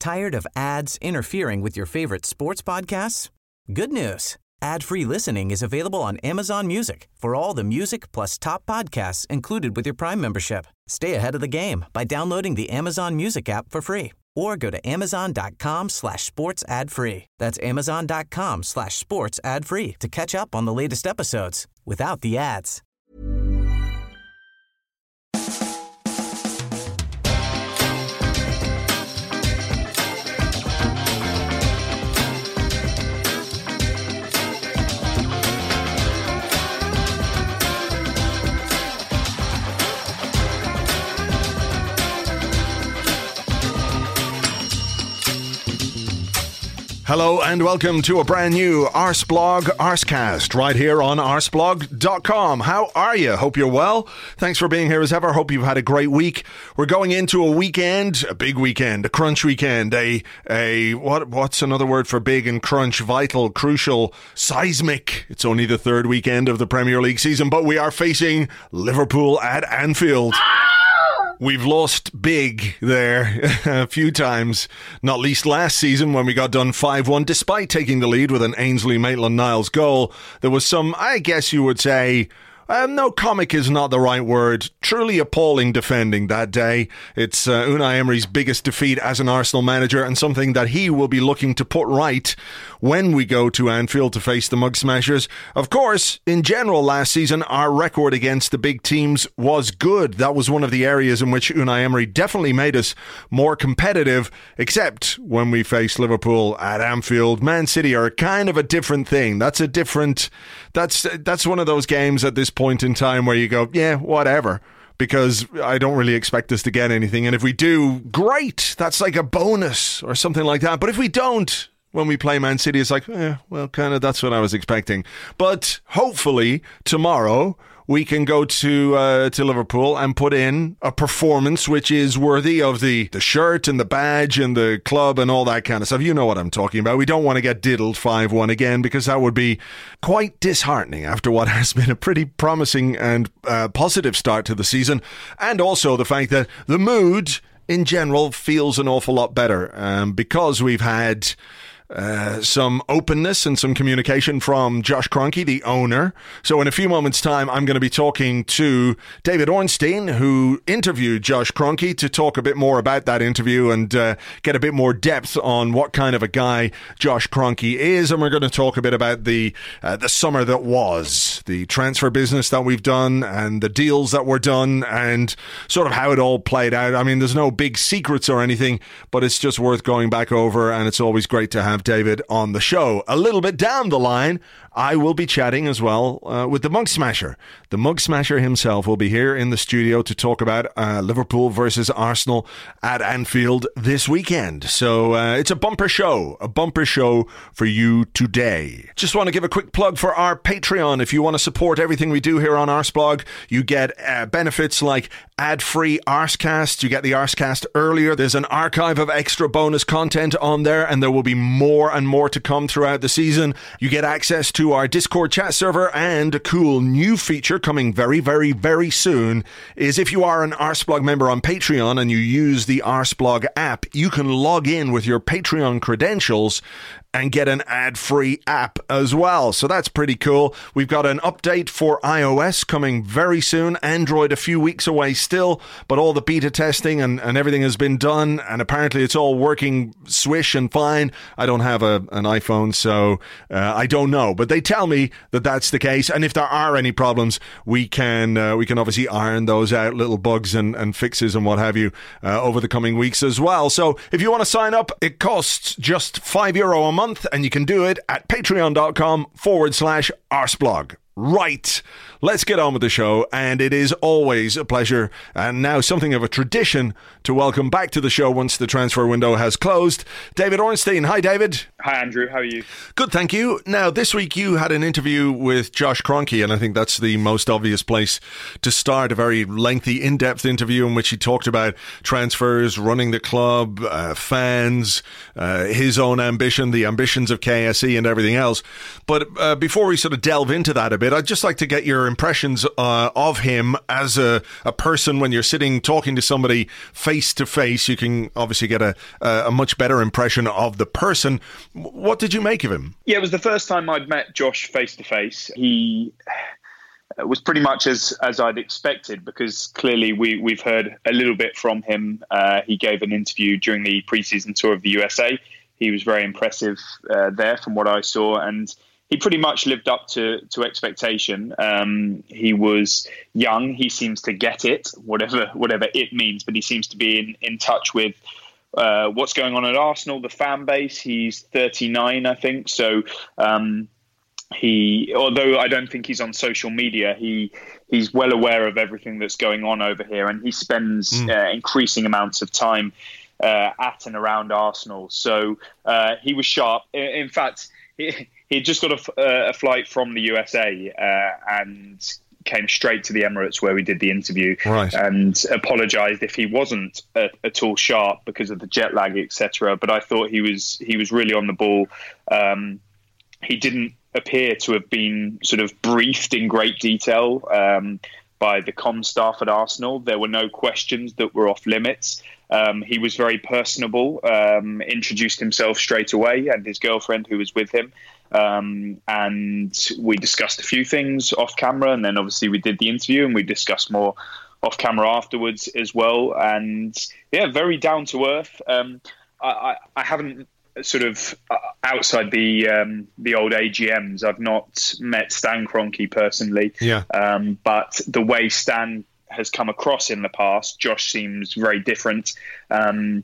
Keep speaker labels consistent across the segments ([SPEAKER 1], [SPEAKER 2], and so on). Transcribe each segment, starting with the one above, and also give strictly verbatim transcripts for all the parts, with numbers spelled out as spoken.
[SPEAKER 1] Tired of ads interfering with your favorite sports podcasts? Good news. Ad-free listening is available on Amazon Music for all the music plus top podcasts included with your Prime membership. Stay ahead of the game by downloading the Amazon Music app for free or go to amazon.com slash sports ad free. That's amazon.com slash sports ad free to catch up on the latest episodes without the ads.
[SPEAKER 2] Hello and welcome to a brand new Arsblog Arscast right here on arsblog dot com. How are you? Hope you're well. Thanks for being here as ever. Hope you've had a great week. We're going into a weekend, a big weekend, a crunch weekend, a a what what's another word for big and crunch? Vital, crucial, seismic. It's only the third weekend of the Premier League season, but we are facing Liverpool at Anfield. We've lost big there a few times, not least last season when we got done five one, despite taking the lead with an Ainsley Maitland-Niles goal. There was some, I guess you would say, Um, no, comic is not the right word. Truly appalling defending that day. It's uh, Unai Emery's biggest defeat as an Arsenal manager and something that he will be looking to put right when we go to Anfield to face the Mug Smashers. Of course, in general last season, our record against the big teams was good. That was one of the areas in which Unai Emery definitely made us more competitive, except when we faced Liverpool at Anfield. Man City are kind of a different thing. That's a different... That's, that's one of those games at this point in time where you go, yeah, whatever, because I don't really expect us to get anything. And if we do, great. That's like a bonus or something like that. But if we don't, when we play Man City, it's like, eh, well, kind of that's what I was expecting. But hopefully tomorrow we can go to uh, to Liverpool and put in a performance which is worthy of the, the shirt and the badge and the club and all that kind of stuff. You know what I'm talking about. We don't want to get diddled five one again, because that would be quite disheartening after what has been a pretty promising and uh, positive start to the season. And also the fact that the mood in general feels an awful lot better um, because we've had... Uh, some openness and some communication from Josh Kroenke, the owner. So in a few moments' time, I'm going to be talking to David Ornstein, who interviewed Josh Kroenke, to talk a bit more about that interview and uh, get a bit more depth on what kind of a guy Josh Kroenke is. And we're going to talk a bit about the uh, the summer that was, the transfer business that we've done and the deals that were done and sort of how it all played out. I mean, there's no big secrets or anything, but it's just worth going back over, and it's always great to have David on the show. A little bit down the line, I will be chatting as well uh, with the Mug Smasher. The Mug Smasher himself will be here in the studio to talk about uh, Liverpool versus Arsenal at Anfield this weekend. So uh, it's a bumper show, a bumper show for you today. Just want to give a quick plug for our Patreon. If you want to support everything we do here on Arsblog, you get uh, benefits like ad-free Arscast. You get the Arscast earlier. There's an archive of extra bonus content on there, and there will be more and more to come throughout the season. You get access to our Discord chat server, and a cool new feature coming very, very, very soon is if you are an Arsblog member on Patreon and you use the Arsblog app, you can log in with your Patreon credentials and get an ad-free app as well. So that's pretty cool. We've got an update for iOS coming very soon. Android a few weeks away still, but all the beta testing and, and everything has been done, and apparently it's all working swish and fine. I don't have a, an iPhone, so uh, I don't know, but they tell me that that's the case, and if there are any problems, we can uh, we can obviously iron those out, little bugs and, and fixes and what have you, uh, over the coming weeks as well. So if you want to sign up, it costs just five euro a month, and you can do it at patreon.com forward slash arsblog. Right, let's get on with the show, and it is always a pleasure, and now something of a tradition, to welcome back to the show once the transfer window has closed, David Ornstein. Hi, David.
[SPEAKER 3] Hi, Andrew. How are you?
[SPEAKER 2] Good, thank you. Now, this week you had an interview with Josh Kroenke, and I think that's the most obvious place to start, a very lengthy, in-depth interview in which he talked about transfers, running the club, uh, fans, uh, his own ambition, the ambitions of K S E and everything else. But uh, before we sort of delve into that a bit, bit. I'd just like to get your impressions uh, of him as a, a person. When you're sitting talking to somebody face to face, you can obviously get a, a much better impression of the person. What did you make of him?
[SPEAKER 3] Yeah, it was the first time I'd met Josh face to face. He was pretty much as as I'd expected, because clearly we, we've heard a little bit from him. Uh, he gave an interview during the preseason tour of the U S A. He was very impressive uh, there from what I saw, and he pretty much lived up to, to expectation. Um, he was young. He seems to get it, whatever whatever it means, but he seems to be in, in touch with uh, what's going on at Arsenal, the fan base. He's thirty-nine, I think. So um, he, although I don't think he's on social media, he he's well aware of everything that's going on over here, and he spends mm. uh, increasing amounts of time uh, at and around Arsenal. So uh, he was sharp. In fact, he, he just got a, uh, a flight from the U S A uh, and came straight to the Emirates where we did the interview,
[SPEAKER 2] right.
[SPEAKER 3] and apologised if he wasn't at, at all sharp because of the jet lag, et cetera. But I thought he was he was really on the ball. Um, he didn't appear to have been sort of briefed in great detail um, by the comm staff at Arsenal. There were no questions that were off limits. Um, he was very personable, um, introduced himself straight away, and his girlfriend who was with him. Um, and we discussed a few things off camera, and then obviously we did the interview and we discussed more off camera afterwards as well. And yeah, very down to earth. Um, I, I, I haven't sort of uh, outside the um, the old A G Ms, I've not met Stan Kroenke personally.
[SPEAKER 2] Yeah.
[SPEAKER 3] Um, but the way Stan has come across in the past, Josh seems very different. Um,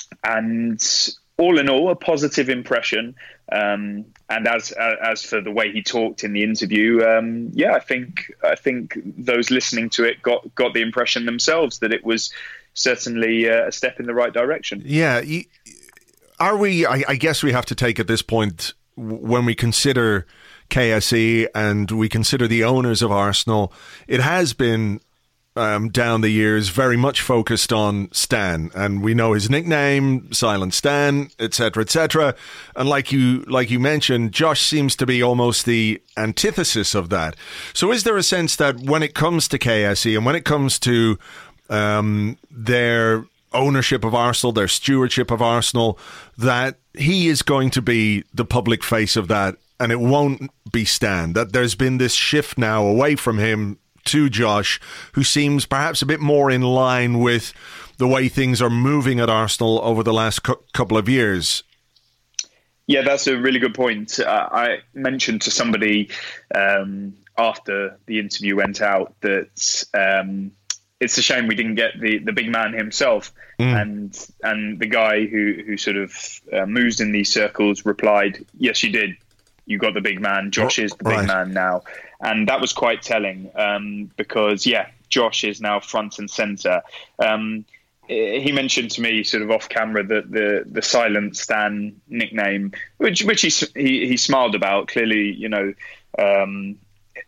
[SPEAKER 3] and all in all, a positive impression. Um, and as as for the way he talked in the interview, um, yeah, I think I think those listening to it got got the impression themselves that it was certainly uh, a step in the right direction.
[SPEAKER 2] Yeah. You, Are we, I, I guess we have to take at this point, when we consider K S E and we consider the owners of Arsenal, it has been um, down the years very much focused on Stan, and we know his nickname, Silent Stan, et cetera, et cetera. And like you, like you mentioned, Josh seems to be almost the antithesis of that. So is there a sense that when it comes to K S E and when it comes to um, their ownership of Arsenal, their stewardship of Arsenal, that he is going to be the public face of that, and it won't be Stan? That there's been this shift now away from him to Josh, who seems perhaps a bit more in line with the way things are moving at Arsenal over the last cu- couple of years.
[SPEAKER 3] Yeah, that's a really good point. Uh, I mentioned to somebody um, after the interview went out that um, it's a shame we didn't get the, the big man himself. Mm. And and the guy who, who sort of uh, moves in these circles replied, yes, you did. You got the big man. Josh is the big right. man now. And that was quite telling um, because, yeah, Josh is now front and centre. Um, he mentioned to me sort of off camera that the, the Silent Stan nickname, which which he, he, he smiled about, clearly, you know, um,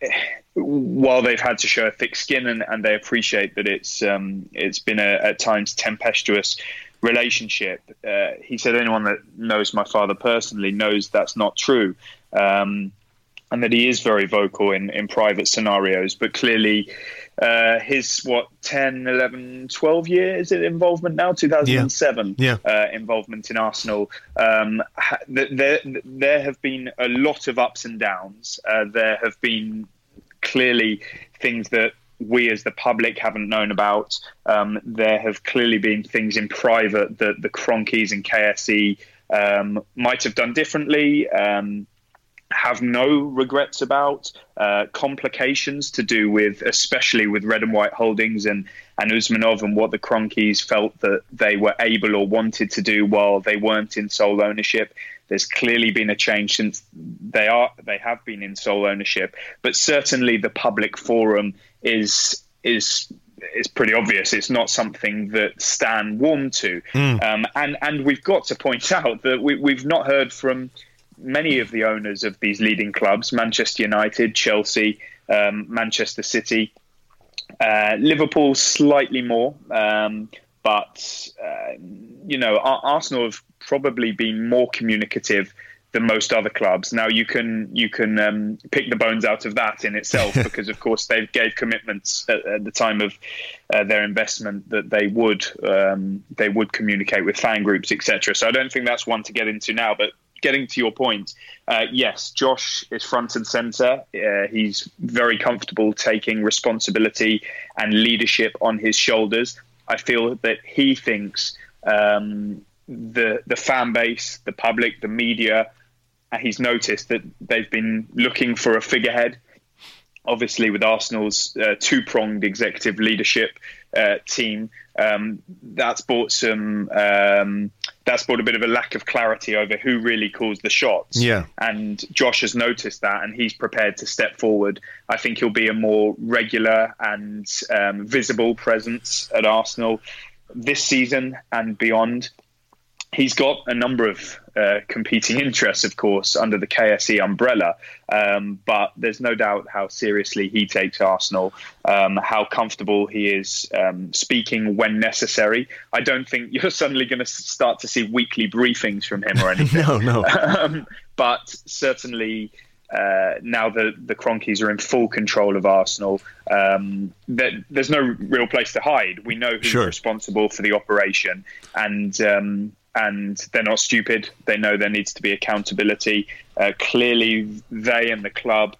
[SPEAKER 3] while they've had to show a thick skin and, and they appreciate that it's um, it's been a, at times tempestuous relationship. Uh, he said anyone that knows my father personally knows that's not true, um, and that he is very vocal in, in private scenarios. But clearly uh, his, what, ten, eleven, twelve years involvement now, two thousand seven
[SPEAKER 2] yeah. Yeah.
[SPEAKER 3] Uh, involvement in Arsenal. Um, there, there have been a lot of ups and downs. Uh, there have been clearly things that we as the public haven't known about. Um, there have clearly been things in private that the Kroenkes and K S E um, might have done differently, um, have no regrets about, uh, complications to do with, especially with Red and White Holdings and, and Usmanov, and what the Kroenkes felt that they were able or wanted to do while they weren't in sole ownership. There's clearly been a change since they are they have been in sole ownership, but certainly the public forum is is is pretty obvious. It's not something that Stan warmed to, mm. um, and and we've got to point out that we, we've not heard from many of the owners of these leading clubs: Manchester United, Chelsea, um, Manchester City, uh, Liverpool, slightly more. Um, But, uh, you know, Arsenal have probably been more communicative than most other clubs. Now you can you can um, pick the bones out of that in itself, because of course they gave commitments at, at the time of uh, their investment that they would um, they would communicate with fan groups, et cetera. So I don't think that's one to get into now. But getting to your point, uh, yes, Josh is front and centre. Uh, he's very comfortable taking responsibility and leadership on his shoulders. I feel that he thinks um, the the fan base, the public, the media, and he's noticed that they've been looking for a figurehead. Obviously, with Arsenal's uh, two-pronged executive leadership uh, team, um, that's brought some um, that's brought a bit of a lack of clarity over who really calls the shots.
[SPEAKER 2] Yeah,
[SPEAKER 3] and Josh has noticed that, and he's prepared to step forward. I think he'll be a more regular and um, visible presence at Arsenal this season and beyond. He's got a number of uh, competing interests, of course, under the K S E umbrella. Um, but there's no doubt how seriously he takes Arsenal, um, how comfortable he is um, speaking when necessary. I don't think you're suddenly going to start to see weekly briefings from him or anything.
[SPEAKER 2] no, no.
[SPEAKER 3] um, but certainly uh, now that the Kroenkes are in full control of Arsenal, um, that there's no real place to hide. We know who's
[SPEAKER 2] Sure.
[SPEAKER 3] responsible for the operation, and um, and they're not stupid. They know there needs to be accountability. Uh, clearly, they and the club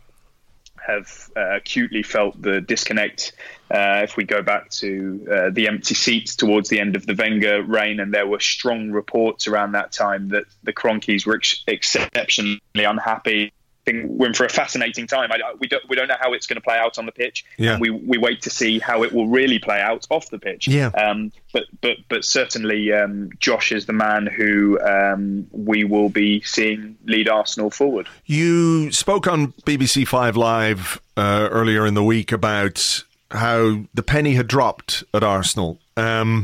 [SPEAKER 3] have uh, acutely felt the disconnect. Uh, if we go back to uh, the empty seats towards the end of the Wenger reign, and there were strong reports around that time that the Kroenkes were ex- exceptionally unhappy. I think we're in for a fascinating time. I, we don't we don't know how it's going to play out on the pitch.
[SPEAKER 2] Yeah.
[SPEAKER 3] And we we wait to see how it will really play out off the pitch.
[SPEAKER 2] Yeah.
[SPEAKER 3] Um, but but but certainly um, Josh is the man who um, we will be seeing lead Arsenal forward.
[SPEAKER 2] You spoke on B B C Five Live uh, earlier in the week about how the penny had dropped at Arsenal. Um,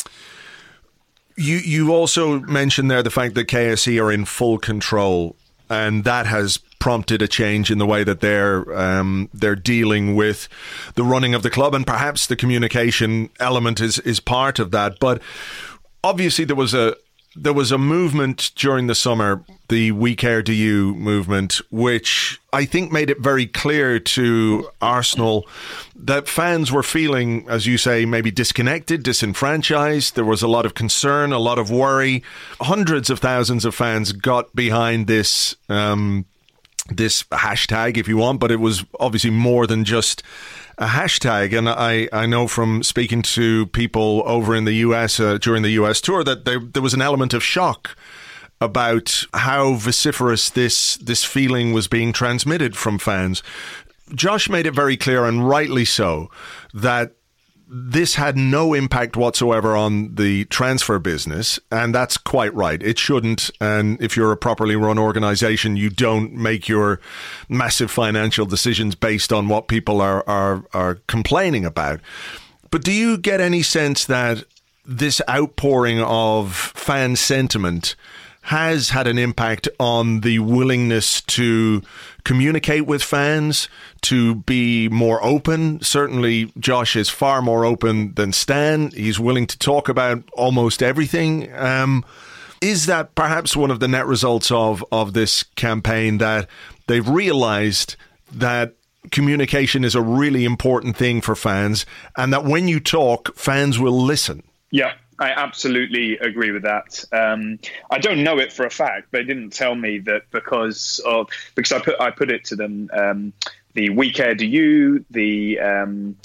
[SPEAKER 2] you you also mentioned there the fact that K S E are in full control, and that has prompted a change in the way that they're um, they're dealing with the running of the club, and perhaps the communication element is is part of that. But obviously, there was a there was a movement during the summer, the We Care Do You movement, which I think made it very clear to Arsenal that fans were feeling, as you say, maybe disconnected, disenfranchised. There was a lot of concern, a lot of worry. Hundreds of thousands of fans got behind this um, this hashtag, if you want, but it was obviously more than just a hashtag. And I, I know from speaking to people over in the U S uh, during the U S tour that there, there was an element of shock about how vociferous this this feeling was being transmitted from fans. Josh made it very clear, and rightly so, that this had no impact whatsoever on the transfer business, and that's quite right. It shouldn't, and if you're a properly run organisation, you don't make your massive financial decisions based on what people are, are, are complaining about. But do you get any sense that this outpouring of fan sentiment has had an impact on the willingness to communicate with fans, to be more open? Certainly, Josh is far more open than Stan. He's willing to talk about almost everything. Um, is that perhaps one of the net results of, of this campaign, that they've realised that communication is a really important thing for fans, and that when you talk, fans will listen?
[SPEAKER 3] Yeah. I absolutely agree with that. Um, I don't know it for a fact. They didn't tell me that because of because I put I put it to them. Um, the We Care Do You, the um,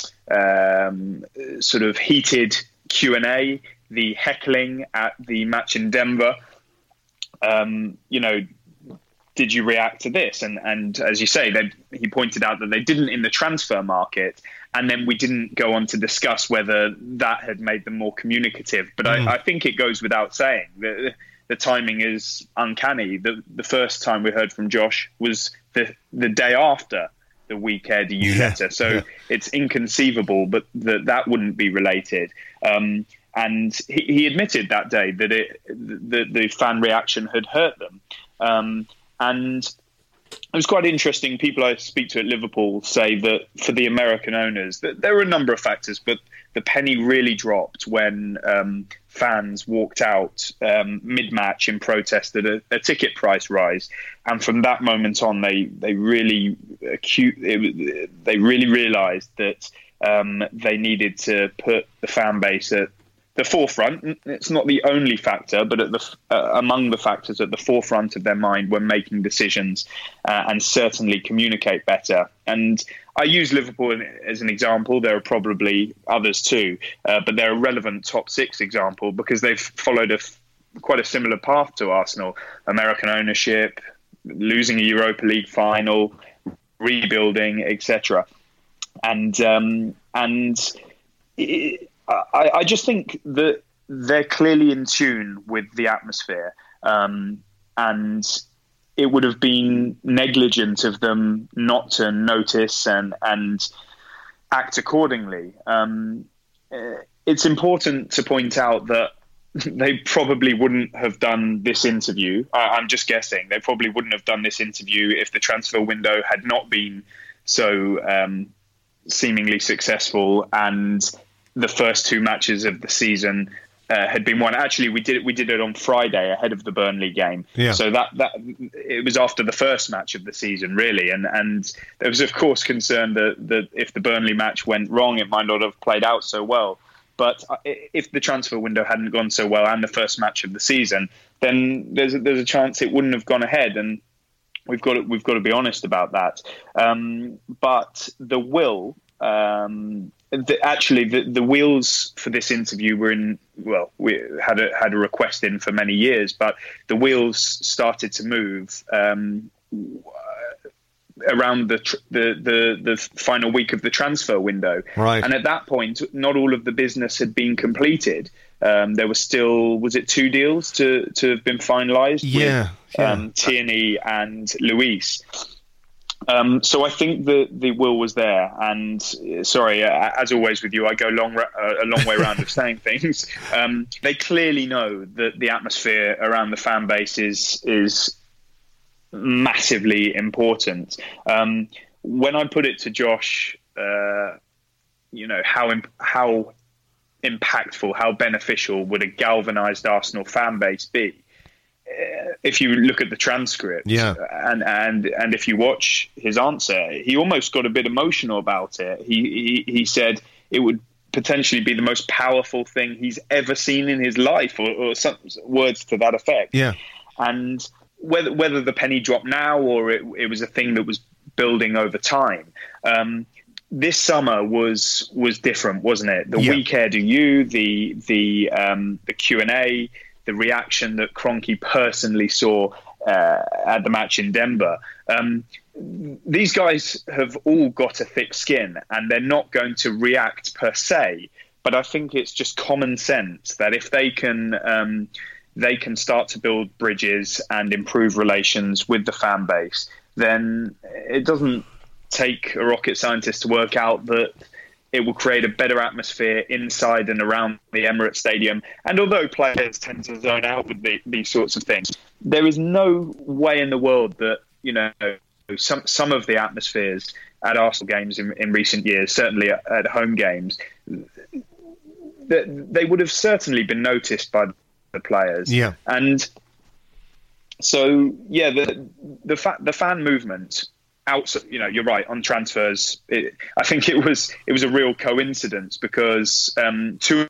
[SPEAKER 3] um, sort of heated Q and A, the heckling at the match in Denver. Um, you know, did you react to this? And and as you say, they, he pointed out that they didn't in the transfer market. And then we didn't go on to discuss whether that had made them more communicative. But mm. I, I think it goes without saying that the timing is uncanny. The, the first time we heard from Josh was the, the day after the We Care Do You
[SPEAKER 2] yeah.
[SPEAKER 3] letter. So
[SPEAKER 2] yeah.
[SPEAKER 3] it's inconceivable, but that that wouldn't be related. Um, and he, he admitted that day that it the, the fan reaction had hurt them. Um, and it was quite interesting. People I speak to at Liverpool say that for the American owners, that there were a number of factors, but the penny really dropped when um, fans walked out um, mid-match in protest at a, a ticket price rise, and from that moment on, they they really acute it, they really realised that um, they needed to put the fan base at the forefront. It's not the only factor, but at the uh, among the factors at the forefront of their mind when making decisions, uh, and certainly communicate better. And I use Liverpool as an example. There are probably others too, uh, but they're a relevant top six example because they've followed a f- quite a similar path to Arsenal: American ownership, losing a Europa League final, rebuilding, et cetera. And um, and. It, I, I just think that they're clearly in tune with the atmosphere, um, and it would have been negligent of them not to notice and, and act accordingly. Um, it's important to point out that they probably wouldn't have done this interview. I, I'm just guessing. They probably wouldn't have done this interview if the transfer window had not been so um, seemingly successful and the first two matches of the season uh, had been won. Actually, we did it. We did it on Friday ahead of the Burnley game. Yeah. So that that it was after the first match of the season, really, and and there was of course concern that that if the Burnley match went wrong, it might not have played out so well. But if the transfer window hadn't gone so well and the first match of the season, then there's a, there's a chance it wouldn't have gone ahead. And we've got to, we've got to be honest about that. Um, but the will. Um, The, actually, the, the wheels for this interview were in. Well, we had a had a request in for many years, but the wheels started to move um, around the, the the the final week of the transfer window.
[SPEAKER 2] Right.
[SPEAKER 3] And at that point, not all of the business had been completed. Um, there was still was it two deals to to have been finalised?
[SPEAKER 2] Yeah.
[SPEAKER 3] With,
[SPEAKER 2] yeah.
[SPEAKER 3] Um, Tierney and Luis. Um, so I think the, the will was there, and uh, sorry, uh, as always with you, I go long uh, a long way around of saying things. Um, they clearly know that the atmosphere around the fan base is is massively important. Um, when I put it to Josh, uh, you know how imp- how impactful, how beneficial would a galvanised Arsenal fan base be? If you look at the transcript,
[SPEAKER 2] yeah.
[SPEAKER 3] and, and and if you watch his answer, he almost got a bit emotional about it. He, he he said it would potentially be the most powerful thing he's ever seen in his life, or, or some words to that effect.
[SPEAKER 2] Yeah.
[SPEAKER 3] And whether whether the penny dropped now or it, it was a thing that was building over time, um, this summer was was different, wasn't it? The
[SPEAKER 2] yeah.
[SPEAKER 3] We Care Do You, the the um, the Q and A. The reaction that Kroenke personally saw uh, at the match in Denver. Um, these guys have all got a thick skin and they're not going to react per se. But I think it's just common sense that if they can, um, they can start to build bridges and improve relations with the fan base, then it doesn't take a rocket scientist to work out that it will create a better atmosphere inside and around the Emirates Stadium. And although players tend to zone out with the, these sorts of things, there is no way in the world that, you know, some some of the atmospheres at Arsenal games in, in recent years, certainly at, at home games, that they would have certainly been noticed by the players.
[SPEAKER 2] Yeah.
[SPEAKER 3] And so, yeah, the the, fa- the fan movement. Outside, you know, you're right on transfers. It, I think it was it was a real coincidence because um, two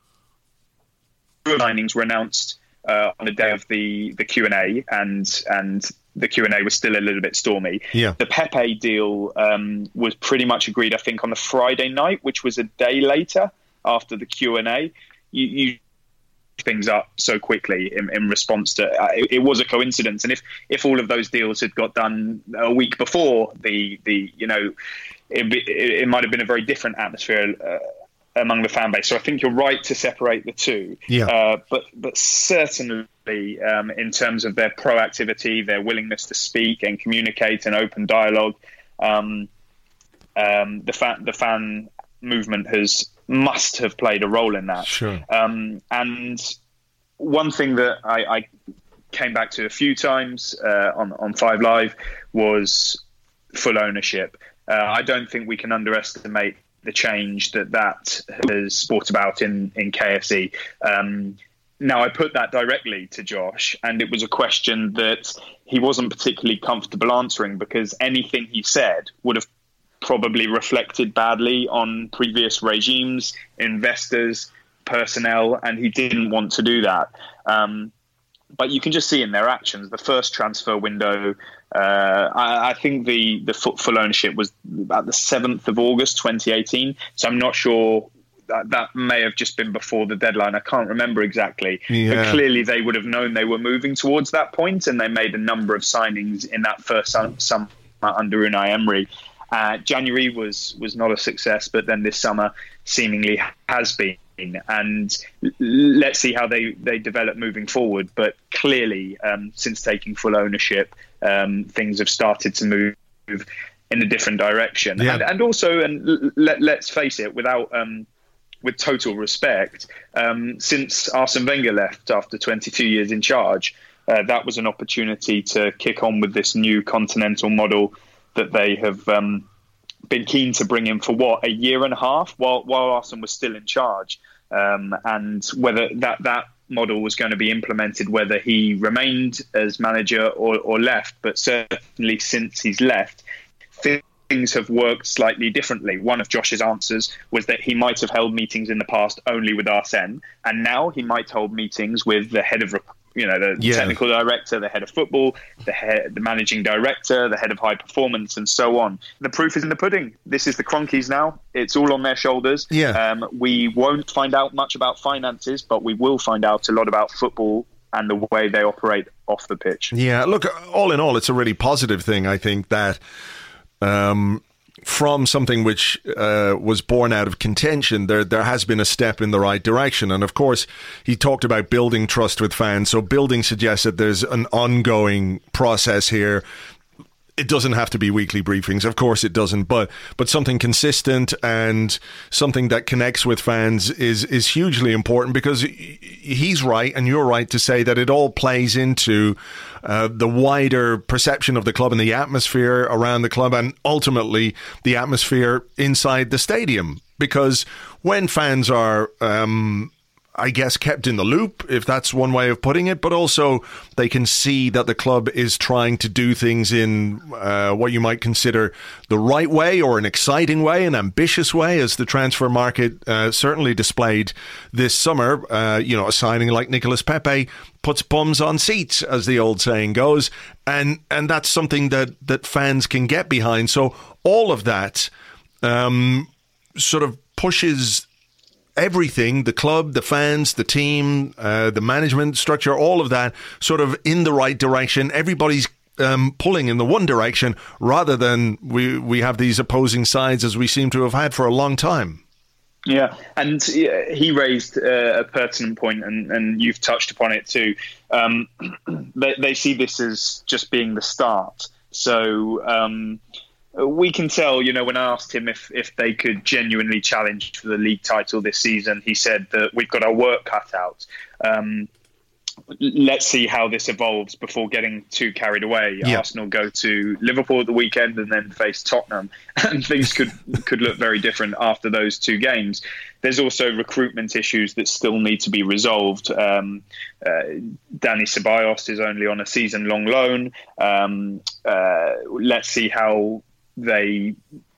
[SPEAKER 3] signings were announced uh, on the day of the the Q and A, and and the Q and A was still a little bit stormy.
[SPEAKER 2] Yeah.
[SPEAKER 3] The Pepe deal um, was pretty much agreed, I think, on the Friday night, which was a day later after the Q and A. You. you things up so quickly in, in response to uh, it, it was a coincidence, and if if all of those deals had got done a week before the the you know it, it, it might have been a very different atmosphere uh, among the fan base. So I think you're right to separate the two.
[SPEAKER 2] Yeah.
[SPEAKER 3] Uh, but but certainly um, in terms of their proactivity, their willingness to speak and communicate and open dialogue, um, um, the fan the fan movement has must have played a role in that.
[SPEAKER 2] Sure.
[SPEAKER 3] Um, and one thing that I, I came back to a few times uh, on on Five Live was full ownership. Uh, I don't think we can underestimate the change that that has brought about in in K S E. Um, now, I put that directly to Josh, and it was a question that he wasn't particularly comfortable answering because anything he said would have probably reflected badly on previous regimes, investors, personnel, and he didn't want to do that. Um, but you can just see in their actions, the first transfer window, uh, I, I think the, the full ownership was about the seventh of August, twenty eighteen. So I'm not sure... That, that may have just been before the deadline. I can't remember exactly. Yeah. But clearly they would have known they were moving towards that point, and they made a number of signings in that first summer under Unai Emery. Uh, January was, was not a success, but then this summer seemingly has been. And let's see how they, they develop moving forward. But clearly, um, since taking full ownership, um, things have started to move in a different direction. Yeah. And, and also, and let, let's face it, without... Um, with total respect, um, since Arsene Wenger left after twenty-two years in charge, uh, that was an opportunity to kick on with this new continental model that they have um, been keen to bring in for, what, a year and a half while, while Arsene was still in charge. Um, and whether that, that model was going to be implemented, whether he remained as manager or, or left, but certainly since he's left, things have worked slightly differently. One of Josh's answers was that he might have held meetings in the past only with Arsene, and now he might hold meetings with the head of, you know, the yeah. technical director, the head of football, the head, the managing director, the head of high performance, and so on. The proof is in the pudding. This is the Kroenkes now. It's all on their shoulders.
[SPEAKER 2] Yeah.
[SPEAKER 3] Um, we won't find out much about finances, but we will find out a lot about football and the way they operate off the pitch.
[SPEAKER 2] Yeah, look, all in all, it's a really positive thing, I think, that Um, from something which uh, was born out of contention, there there has been a step in the right direction. And of course, he talked about building trust with fans. So building suggests that there's an ongoing process here. It doesn't have to be weekly briefings, of course it doesn't, but but something consistent and something that connects with fans is is hugely important, because he's right and you're right to say that it all plays into uh, the wider perception of the club and the atmosphere around the club, and ultimately the atmosphere inside the stadium. Because when fans are um I guess, kept in the loop, if that's one way of putting it, but also they can see that the club is trying to do things in uh, what you might consider the right way, or an exciting way, an ambitious way, as the transfer market uh, certainly displayed this summer. Uh, you know, a signing like Nicolas Pepe puts bums on seats, as the old saying goes, and and that's something that, that fans can get behind. So all of that um, sort of pushes everything, the club, the fans, the team, uh, the management structure, all of that sort of in the right direction. Everybody's um, pulling in the one direction, rather than we, we have these opposing sides as we seem to have had for a long time.
[SPEAKER 3] Yeah, and he raised uh, a pertinent point, and, and you've touched upon it too. Um, they, they see this as just being the start. So um, we can tell, you know, when I asked him if, if they could genuinely challenge for the league title this season, he said that we've got our work cut out. Um, let's see how this evolves before getting too carried away. Yeah. Arsenal go to Liverpool at the weekend and then face Tottenham, and things could could look very different after those two games. There's also recruitment issues that still need to be resolved. Um, uh, Dani Ceballos is only on a season-long loan. Um, uh, let's see how they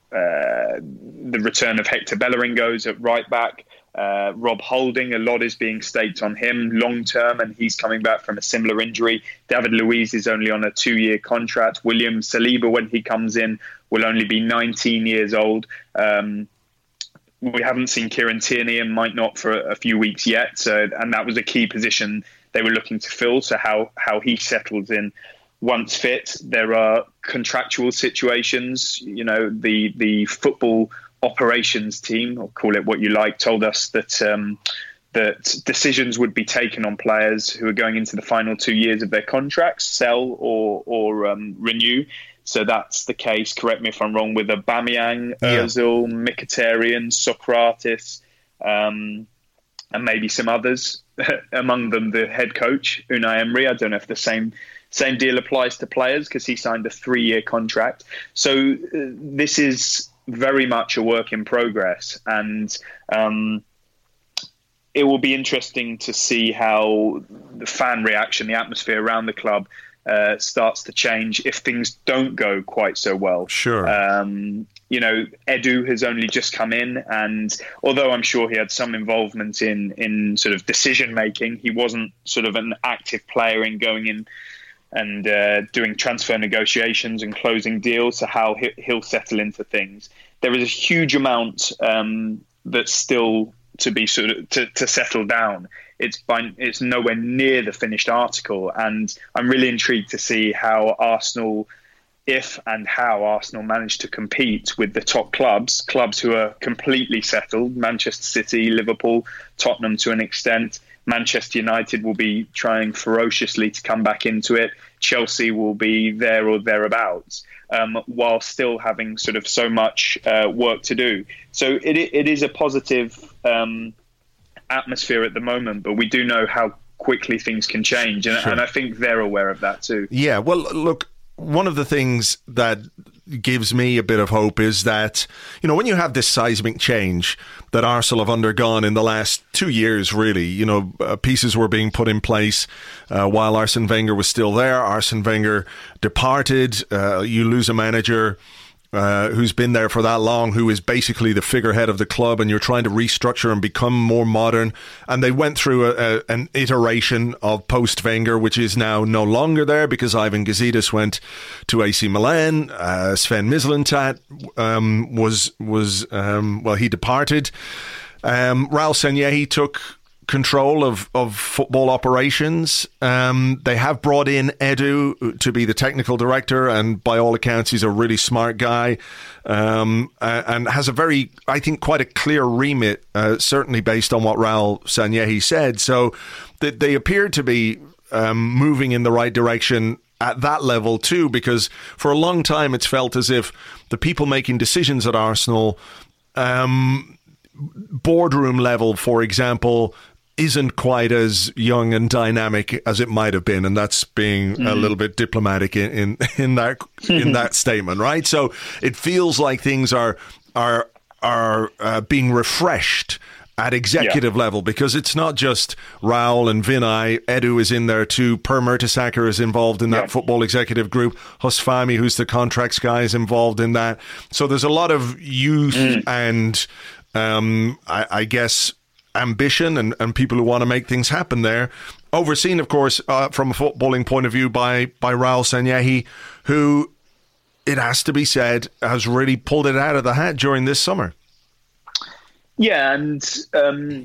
[SPEAKER 3] uh, the return of Hector Bellerin goes at right back. Uh, Rob Holding, a lot is being staked on him long term, and he's coming back from a similar injury. David Luiz is only on a two-year contract. William Saliba, when he comes in, will only be nineteen years old. Um, we haven't seen Kieran Tierney and might not for a, a few weeks yet, so, and that was a key position they were looking to fill. So how how he settles in once fit. There are contractual situations. You know, the the football operations team, or call it what you like, told us that um, that decisions would be taken on players who are going into the final two years of their contracts, sell or or um, renew. So that's the case, correct me if I'm wrong, with Aubameyang, yeah. Ozil, Mkhitaryan, Socrates, um, and maybe some others, among them the head coach, Unai Emery. I don't know if the same same deal applies to players, because he signed a three-year contract. So uh, this is very much a work in progress, and um, it will be interesting to see how the fan reaction, the atmosphere around the club uh, starts to change if things don't go quite so well.
[SPEAKER 2] Sure.
[SPEAKER 3] Um, you know, Edu has only just come in, and although I'm sure he had some involvement in, in sort of decision making, he wasn't sort of an active player in going in and uh, doing transfer negotiations and closing deals, so how he, he'll settle into things. There is a huge amount um, that's still to be sort of to, to settle down. It's by, it's nowhere near the finished article, and I'm really intrigued to see how Arsenal, if and how Arsenal manage to compete with the top clubs, clubs who are completely settled, Manchester City, Liverpool, Tottenham to an extent. Manchester United will be trying ferociously to come back into it. Chelsea will be there or thereabouts, um, while still having sort of so much uh, work to do. So it it is a positive um, atmosphere at the moment, but we do know how quickly things can change, and,
[SPEAKER 2] Sure.
[SPEAKER 3] and I think they're aware of that too.
[SPEAKER 2] Yeah, well, look, one of the things that gives me a bit of hope is that, you know, when you have this seismic change that Arsenal have undergone in the last two years, really, you know, uh, pieces were being put in place uh, while Arsene Wenger was still there. Arsene Wenger departed. Uh, you lose a manager Uh, who's been there for that long, who is basically the figurehead of the club, and you're trying to restructure and become more modern. And they went through a, a, an iteration of post-Wenger, which is now no longer there because Ivan Gazidis went to A C Milan. Uh, Sven Mislintat um, was, was um, well, he departed. Um, Raul Sanllehi took control of, of football operations. Um, they have brought in Edu to be the technical director, and by all accounts, he's a really smart guy, um, and has a very, I think, quite a clear remit, uh, certainly based on what Raul Sanllehi said. So they, they appear to be um, moving in the right direction at that level too, because for a long time it's felt as if the people making decisions at Arsenal, um, boardroom level, for example, isn't quite as young and dynamic as it might have been, and that's being mm. a little bit diplomatic in in, in that in that statement, right? So it feels like things are are are uh, being refreshed at executive yeah. level, because it's not just Raul and Vinay. Edu is in there too. Per Mertesacker is involved in that yeah. football executive group. Husfami, who's the contracts guy, is involved in that. So there's a lot of youth mm. and um, I, I guess ambition and, and people who want to make things happen there, overseen, of course, uh, from a footballing point of view by, by Raul Sanllehi, who, it has to be said, has really pulled it out of the hat during this summer.
[SPEAKER 3] Yeah, and um,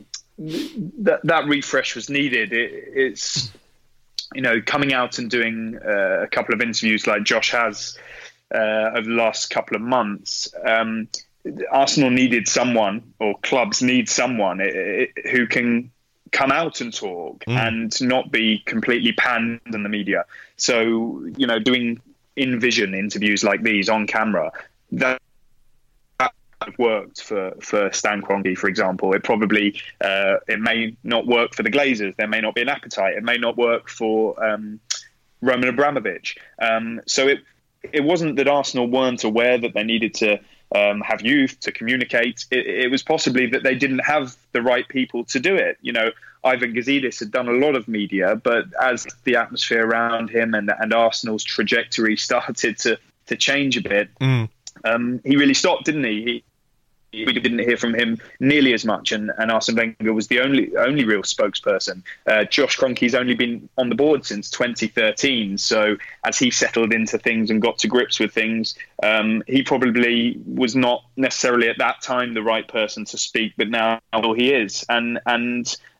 [SPEAKER 3] that that refresh was needed. It, it's, you know, coming out and doing uh, a couple of interviews like Josh has uh, over the last couple of months. Um, Arsenal needed someone, or clubs need someone it, it, who can come out and talk mm. and not be completely panned in the media. So, you know, doing in-vision interviews like these on camera, that, that worked for, for Stan Kroenke, for example. It probably, uh, it may not work for the Glazers. There may not be an appetite. It may not work for um, Roman Abramovich. Um, so it, it wasn't that Arsenal weren't aware that they needed to Um, have youth to communicate. It, it was possibly that they didn't have the right people to do it. You know, Ivan Gazidis had done a lot of media, but as the atmosphere around him and, and Arsenal's trajectory started to, to change a bit, mm. um, he really stopped, didn't he? he? We didn't hear from him nearly as much, and, and Arsene Wenger was the only only real spokesperson. Uh, Josh Kroenke's only been on the board since twenty thirteen, so as he settled into things and got to grips with things, um, he probably was not necessarily at that time the right person to speak, but now he is. And and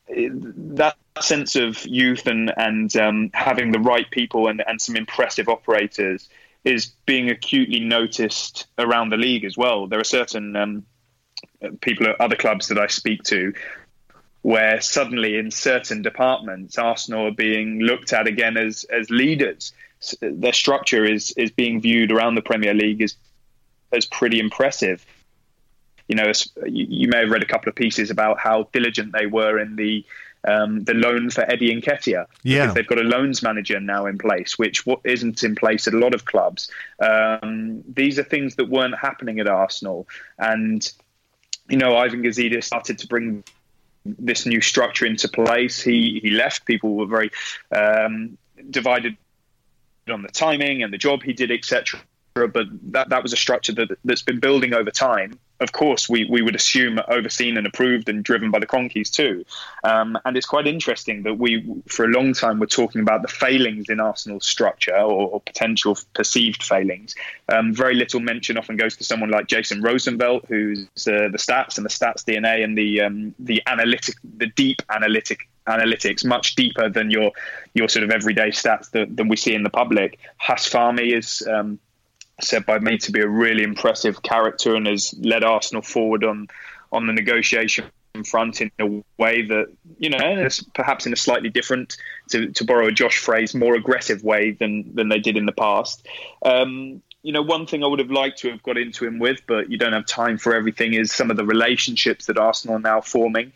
[SPEAKER 3] that sense of youth and, and um, having the right people and, and some impressive operators is being acutely noticed around the league as well. There are certain um, people at other clubs that I speak to where suddenly in certain departments, Arsenal are being looked at again as as leaders. Their structure is is being viewed around the Premier League as as pretty impressive. You know, you may have read a couple of pieces about how diligent they were in the um, the loan for Eddie Nketiah.
[SPEAKER 2] Yeah,
[SPEAKER 3] because they've got a loans manager now in place, which isn't in place at a lot of clubs. Um, these are things that weren't happening at Arsenal, and you know, Ivan Gazidis started to bring this new structure into place. He he left. People were very um, divided on the timing and the job he did, et cetera. But that that was a structure that that's been building over time. Of course, we we would assume overseen and approved and driven by the Kroenkes too. Um, and it's quite interesting that we, for a long time, were talking about the failings in Arsenal's structure or, or potential perceived failings. Um, very little mention often goes to someone like Jason Rosenveld, who's uh, the stats and the stats D N A and the um, the analytic, the deep analytic. analytics, much deeper than your your sort of everyday stats that, that we see in the public. Huss Fahmy is um, said by me to be a really impressive character and has led Arsenal forward on on the negotiation front in a way that, you know, is perhaps in a slightly different, to, to borrow a Josh phrase, more aggressive way than than they did in the past. Um, you know, one thing I would have liked to have got into him with, but you don't have time for everything, is some of the relationships that Arsenal are now forming.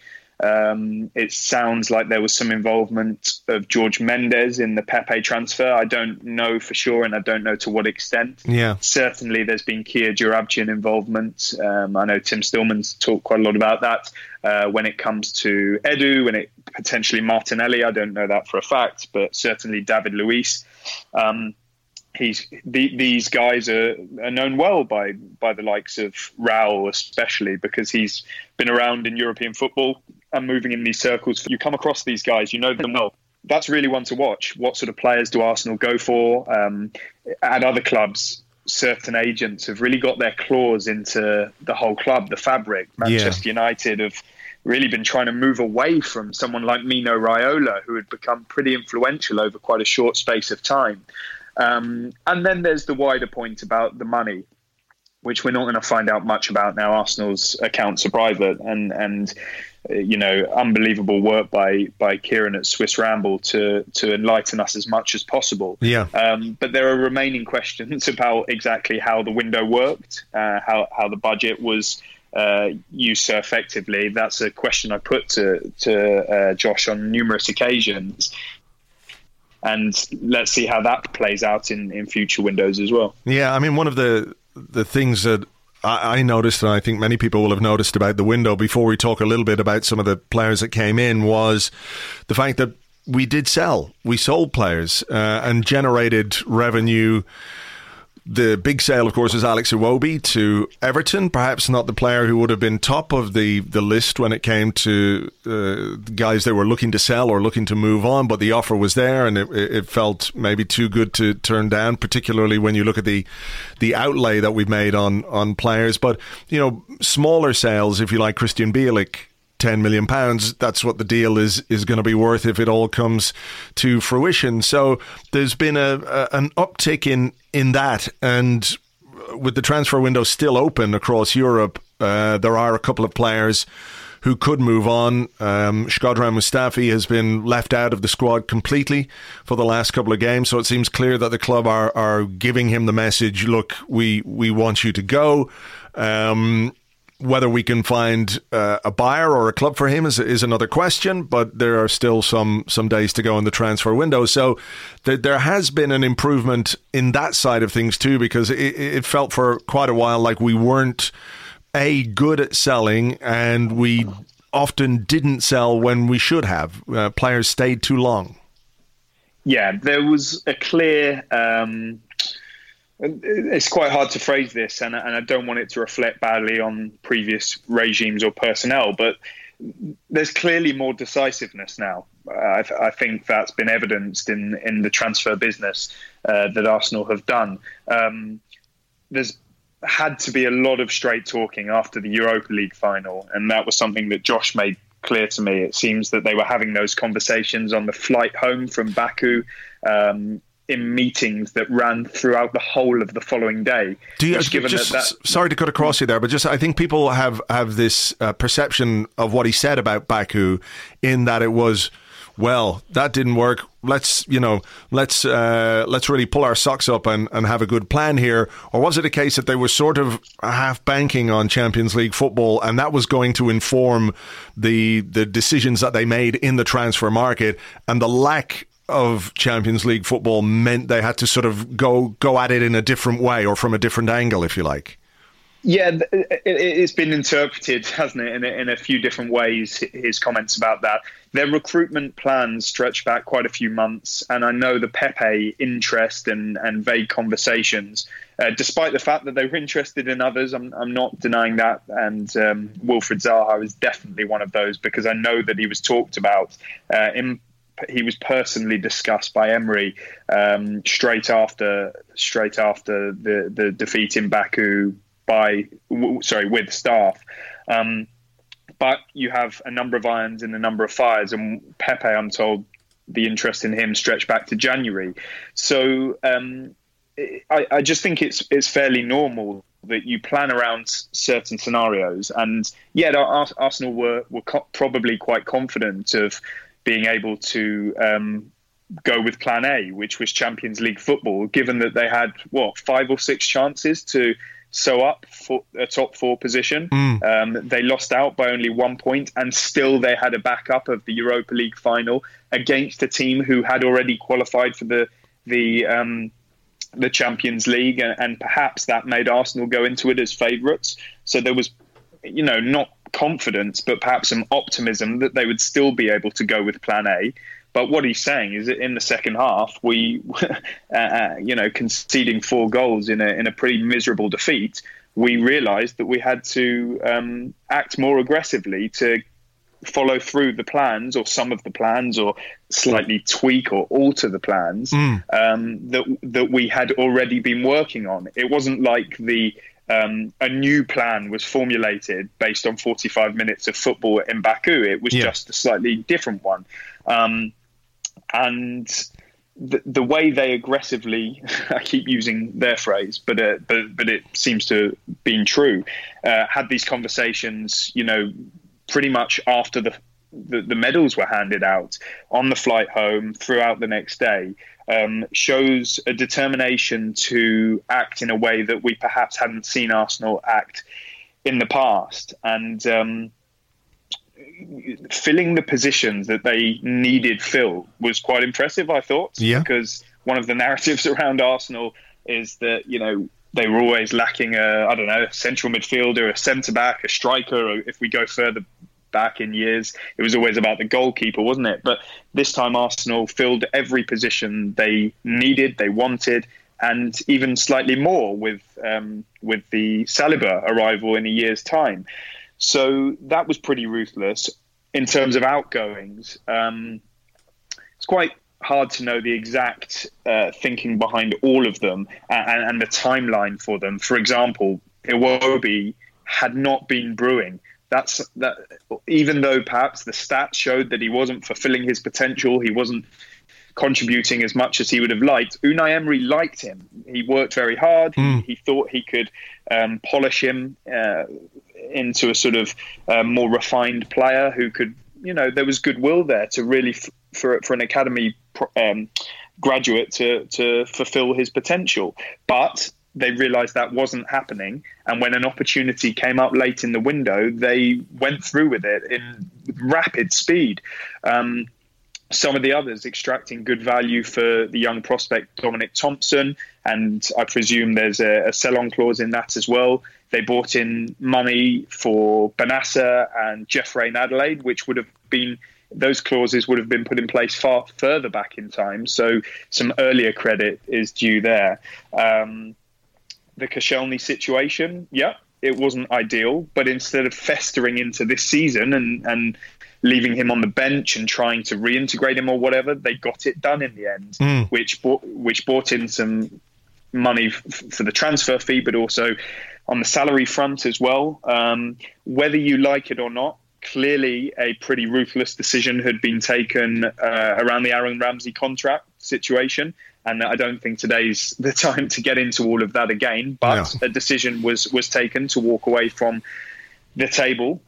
[SPEAKER 3] Um, it sounds like there was some involvement of George Mendes in the Pepe transfer. I don't know for sure, and I don't know to what extent.
[SPEAKER 2] Yeah.
[SPEAKER 3] Certainly there's been Kia Joorabchian involvement. Um, I know Tim Stillman's talked quite a lot about that. Uh, when it comes to Edu, and it potentially Martinelli, I don't know that for a fact, but certainly David Luiz. Um, He's the, these guys are, are known well by by the likes of Raul, especially because he's been around in European football and moving in these circles. You come across these guys, you know them well. That's really one to watch. What sort of players do Arsenal go for? Um, at other clubs, certain agents have really got their claws into the whole club, the fabric. Manchester yeah. United have really been trying to move away from someone like Mino Raiola, who had become pretty influential over quite a short space of time. Um, and then there's the wider point about the money, which we're not going to find out much about now. Arsenal's accounts are private, and and uh, you know, unbelievable work by by Kieran at Swiss Ramble to to enlighten us as much as possible.
[SPEAKER 2] Yeah.
[SPEAKER 3] Um, but there are remaining questions about exactly how the window worked, uh, how how the budget was uh, used so effectively. That's a question I put to to uh, Josh on numerous occasions. And let's see how that plays out in, in future windows as well.
[SPEAKER 2] Yeah, I mean, one of the the things that I, I noticed, and I think many people will have noticed about the window, before we talk a little bit about some of the players that came in, was the fact that we did sell. We sold players uh, and generated revenue. The big sale, of course, is Alex Iwobi to Everton. Perhaps not the player who would have been top of the, the list when it came to uh, guys they were looking to sell or looking to move on, but the offer was there, and it, it felt maybe too good to turn down, particularly when you look at the the outlay that we've made on, on players. But, you know, smaller sales, if you like, Christian Bielik, ten million pounds, that's what the deal is is going to be worth if it all comes to fruition. So there's been a, a an uptick in in that, and with the transfer window still open across Europe, uh, there are a couple of players who could move on. Um, Shkodran Mustafi has been left out of the squad completely for the last couple of games, so it seems clear that the club are are giving him the message, look, we, we want you to go. Um Whether we can find uh, a buyer or a club for him is is another question, but there are still some some days to go in the transfer window. So th- there has been an improvement in that side of things too, because it, it felt for quite a while like we weren't a good at selling, and we often didn't sell when we should have. Uh, players stayed too long.
[SPEAKER 3] Yeah, there was a clear... Um It's quite hard to phrase this, and, and I don't want it to reflect badly on previous regimes or personnel, but there's clearly more decisiveness now. Uh, I, th- I think that's been evidenced in, in the transfer business uh, that Arsenal have done. Um, there's had to be a lot of straight talking after the Europa League final, and that was something that Josh made clear to me. It seems that they were having those conversations on the flight home from Baku, um, in meetings that ran throughout the whole of the following day.
[SPEAKER 2] Do you, given just, that, that, sorry to cut across you there, but just I think people have, have this uh, perception of what he said about Baku, in that it was, well, that didn't work. Let's, you know, let's uh, let's really pull our socks up and, and have a good plan here. Or was it a case that they were sort of half banking on Champions League football, and that was going to inform the the decisions that they made in the transfer market, and the lack of Champions League football meant they had to sort of go go at it in a different way, or from a different angle, if you like?
[SPEAKER 3] Yeah, it's been interpreted, hasn't it, in a, in a few different ways, his comments about that. Their recruitment plans stretch back quite a few months, and I know the Pepe interest and, and vague conversations, uh, despite the fact that they were interested in others, I'm, I'm not denying that, and um, Wilfried Zaha is definitely one of those, because I know that he was talked about uh, in he was personally discussed by Emery um, straight after straight after the, the defeat in Baku by sorry with staff. Um, but you have a number of irons in a number of fires, and Pepe, I'm told, the interest in him stretched back to January. So um, I, I just think it's it's fairly normal that you plan around certain scenarios. And yeah, Arsenal were were co- probably quite confident of being able to um, go with plan A, which was Champions League football, given that they had, what, five or six chances to sew up for a top four position. Mm. Um, they lost out by only one point, and still they had a backup of the Europa League final against a team who had already qualified for the the um, the Champions League, and, and perhaps that made Arsenal go into it as favourites. So there was, you know, not confidence, but perhaps some optimism that they would still be able to go with plan A. But what he's saying is that in the second half, we, uh, you know, conceding four goals in a in a pretty miserable defeat, we realised that we had to um, act more aggressively to follow through the plans, or some of the plans, or slightly tweak or alter the plans mm. um, that that we had already been working on. It wasn't like the Um, a new plan was formulated based on forty-five minutes of football in Baku. It was yeah. just a slightly different one. Um, and the, the way they aggressively, I keep using their phrase, but uh, but but it seems to have been true, uh, had these conversations, you know, pretty much after the, the, the medals were handed out, on the flight home, throughout the next day. Um, shows a determination to act in a way that we perhaps hadn't seen Arsenal act in the past. And um, filling the positions that they needed filled was quite impressive, I thought. Yeah. Because one of the narratives around Arsenal is that, you know, they were always lacking a, I don't know, a central midfielder, a centre-back, a striker, or if we go further back in years, it was always about the goalkeeper, wasn't it? But this time Arsenal filled every position they needed, they wanted, and even slightly more with um, with the Saliba arrival in a year's time. So that was pretty ruthless. In terms of outgoings, um, it's quite hard to know the exact uh, thinking behind all of them and, and the timeline for them. For example, Iwobi had not been brewing. That's that. Even though perhaps the stats showed that he wasn't fulfilling his potential, he wasn't contributing as much as he would have liked. Unai Emery liked him. He worked very hard. Mm. He, he thought he could um, polish him uh, into a sort of uh, more refined player who could, you know, there was goodwill there to really f- for for an academy um, graduate to to fulfill his potential, but they realised that wasn't happening, and when an opportunity came up late in the window, they went through with it in rapid speed. Um, some of the others extracting good value for the young prospect Dominic Thompson, and I presume there's a, a sell-on clause in that as well. They brought in money for Benassa and Jeffrey in Adelaide, which would have been, those clauses would have been put in place far further back in time, so some earlier credit is due there. Um, The Koscielny situation, yeah, it wasn't ideal, but instead of festering into this season and, and leaving him on the bench and trying to reintegrate him or whatever, they got it done in the end, mm. which bought, which brought in some money f- for the transfer fee, but also on the salary front as well. Um, whether you like it or not, clearly a pretty ruthless decision had been taken uh, around the Aaron Ramsey contract situation. And I don't think today's the time to get into all of that again. But yeah. a decision was was taken to walk away from the table.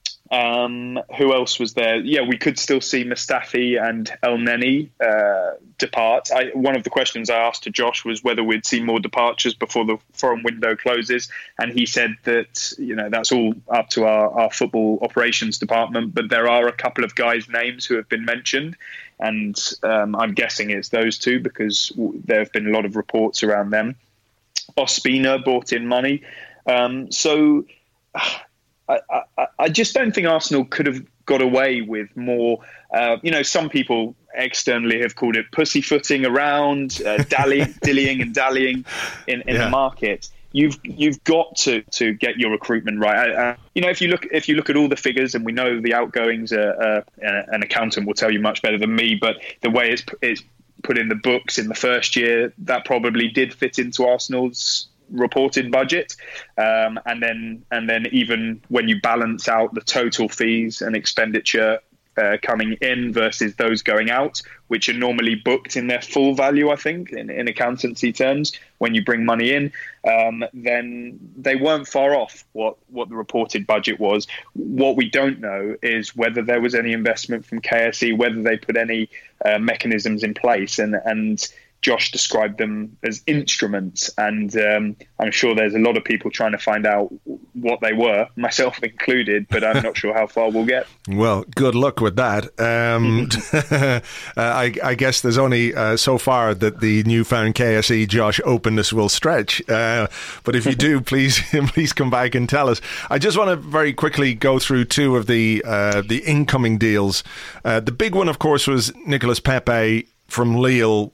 [SPEAKER 3] Um, who else was there? Yeah, we could still see Mustafi and El Neni uh, depart. I, one of the questions I asked to Josh was whether we'd see more departures before the foreign window closes. And he said that, you know, that's all up to our, our football operations department. But there are a couple of guys' names who have been mentioned. And um, I'm guessing it's those two because there have been a lot of reports around them. Ospina brought in money. Um, so I, I, I just don't think Arsenal could have got away with more. Uh, you know, some people externally have called it pussyfooting around, uh, dally, dillying and dallying in, in yeah. the market. You've you've got to to get your recruitment right. Uh, you know, if you look if you look at all the figures, and we know the outgoings, uh, uh, an accountant will tell you much better than me. But the way it's it's put in the books in the first year, that probably did fit into Arsenal's reported budget, um, and then and then even when you balance out the total fees and expenditure uh, coming in versus those going out, which are normally booked in their full value, I think, in, in accountancy terms, when you bring money in, um, then they weren't far off what, what the reported budget was. What we don't know is whether there was any investment from K S E, whether they put any uh, mechanisms in place, and and Josh described them as instruments, and um, I'm sure there's a lot of people trying to find out what they were, myself included, but I'm not sure how far we'll get. Well, good luck with that. Um, uh, I, I guess there's only uh, so far that the newfound K S E Josh openness will stretch, uh, but if you do, please please come back and tell us. I just want to very quickly go through two of the uh, the incoming deals. Uh, the big one, of course, was Nicolas Pepe from Lille.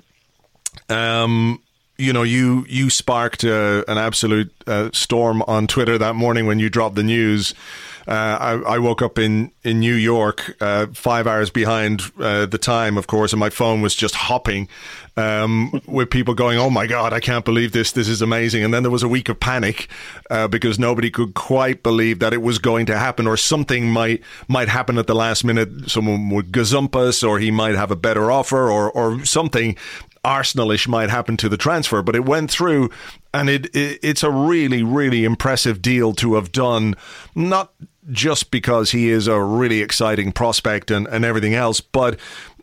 [SPEAKER 3] Um, you know, you you sparked uh, an absolute uh, storm on Twitter that morning when you dropped the news. Uh, I, I woke up in, in New York, uh, five hours behind uh, the time, of course, and my phone was just hopping um, with people going, "Oh my God, I can't believe this. This is amazing." And then there was a week of panic uh, because nobody could quite believe that it was going to happen, or something might might happen at the last minute. Someone would gazump us, or he might have a better offer, or or something Arsenal-ish might happen to the transfer. But it went through, and it, it it's a really, really impressive deal to have done, not just because he is a really exciting prospect and, and everything else, but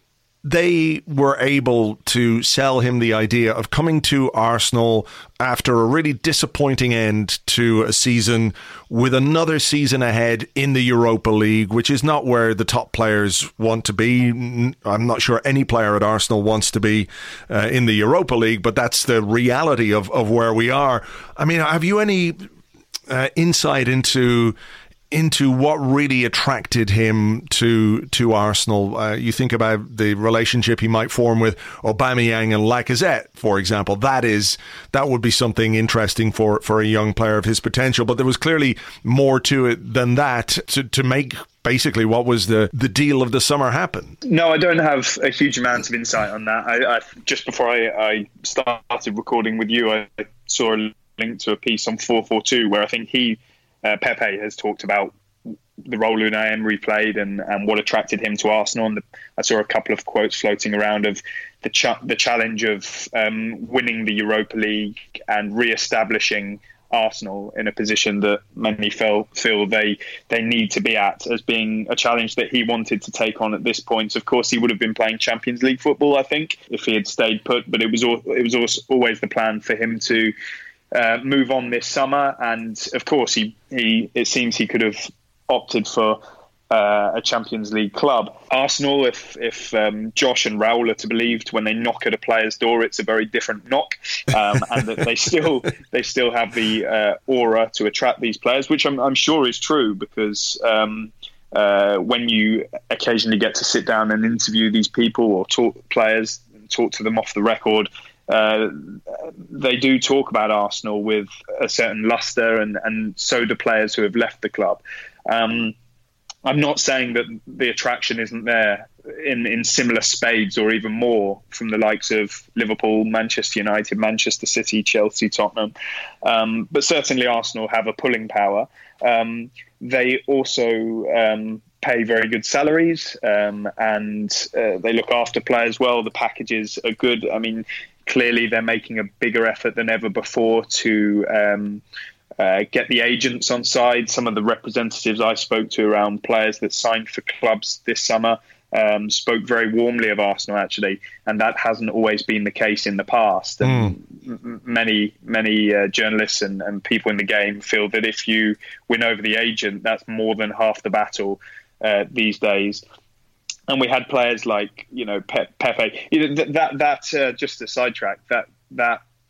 [SPEAKER 3] they were able to sell him the idea of coming to Arsenal after a really disappointing end to a season, with another season ahead in the Europa League, which is not where the top players want to be. I'm not sure any player at Arsenal wants to be uh, in the Europa League, but that's the reality of, of where we are. I mean, have you any uh, insight into into what really attracted him to to Arsenal? Uh, you think about the relationship he might form with Aubameyang and Lacazette, for example. That is that would be something interesting for, for a young player of his potential. But there was clearly more to it than that to, to make basically what was the, the deal of the summer happen. No, I don't have a huge amount of insight on that. I, I just before I, I started recording with you, I saw a link to a piece on four forty-two where I think he Uh, Pepe has talked about the role Unai Emery played and, and what attracted him to Arsenal. And the, I saw a couple of quotes floating around of the ch- the challenge of um, winning the Europa League and re-establishing Arsenal in a position that many feel, feel they they need to be at, as being a challenge that he wanted to take on at this point. Of course, he would have been playing Champions League football, I think, if he had stayed put. But it was all, it was also always the plan for him to Uh, move on this summer, and of course he, he it seems he could have opted for uh, a Champions League club. Arsenal, if if um, Josh and Raul are to be believed, when they knock at a player's door, it's a very different knock, um, and that they still they still have the uh, aura to attract these players, which I'm, I'm sure is true, because um, uh, when you occasionally get to sit down and interview these people or talk players, talk to them off the record, Uh, they do talk about Arsenal with a certain luster, and, and so do players who have left the club. Um, I'm not saying that the attraction isn't there in, in similar spades or even more from the likes of Liverpool, Manchester United, Manchester City, Chelsea, Tottenham. Um, but certainly Arsenal have a pulling power. Um, they also um, pay very good salaries, um, and uh, they look after players well. The packages are good. I mean, clearly they're making a bigger effort than ever before to um, uh, get the agents on side. Some of the representatives I spoke to around players that signed for clubs this summer um, spoke very warmly of Arsenal, actually, and that hasn't always been the case in the past. And mm. m- many, many uh, journalists and, and people in the game feel that if you win over the agent, that's more than half the battle uh, these days. And we had players like, you know, Pe- Pepe. You know, that that, that uh, just a sidetrack. That that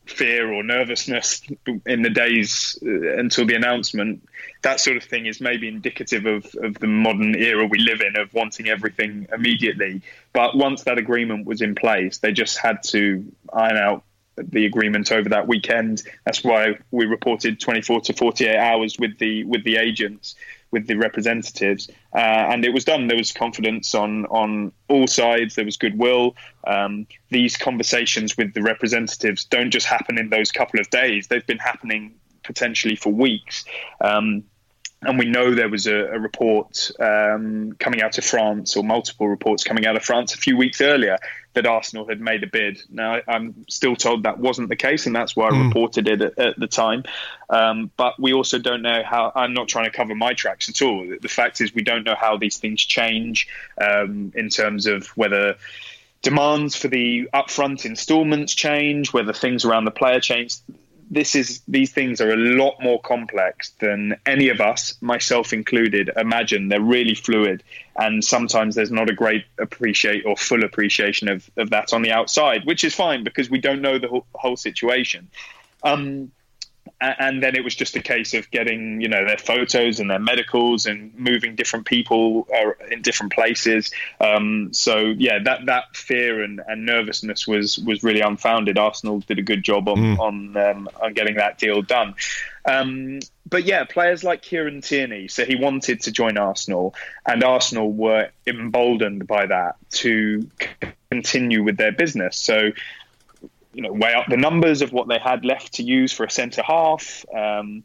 [SPEAKER 3] fear or nervousness in the days until the announcement. That sort of thing is maybe indicative of, of the modern era we live in, of wanting everything immediately. But once that agreement was in place, they just had to iron out the agreement over that weekend. That's why we reported twenty-four to forty-eight hours with the with the agents, with the representatives, uh, and it was done. There was confidence on on all sides. There was goodwill. Um, these conversations with the representatives don't just happen in those couple of days. They've been happening potentially for weeks. Um, And we know there was a, a report um, coming out of France, or multiple reports coming out of France a few weeks earlier, that Arsenal had made a bid. Now, I'm still told that wasn't the case, and that's why I mm. reported it at, at the time. Um, but we also don't know how. I'm not trying to cover my tracks at all. The fact is, we don't know how these things change um, in terms of whether demands for the upfront instalments change, whether things around the player change. This is these things are a lot more complex than any of us, myself included, imagine. They're really fluid, and sometimes there's not a great appreciate or full appreciation of, of that on the outside, which is fine because we don't know the whole, whole situation. Um, and then it was just a case of getting, you know, their photos and their medicals and moving different people uh, in different places. Um, so, yeah, that that fear and, and nervousness was was really unfounded. Arsenal did a good job on mm. on, um, on getting that deal done. Um, but, yeah, players like Kieran Tierney, so he wanted to join Arsenal, and Arsenal were emboldened by that to continue with their business. So, you know, weigh up the numbers of what they had left to use for a centre half. Um,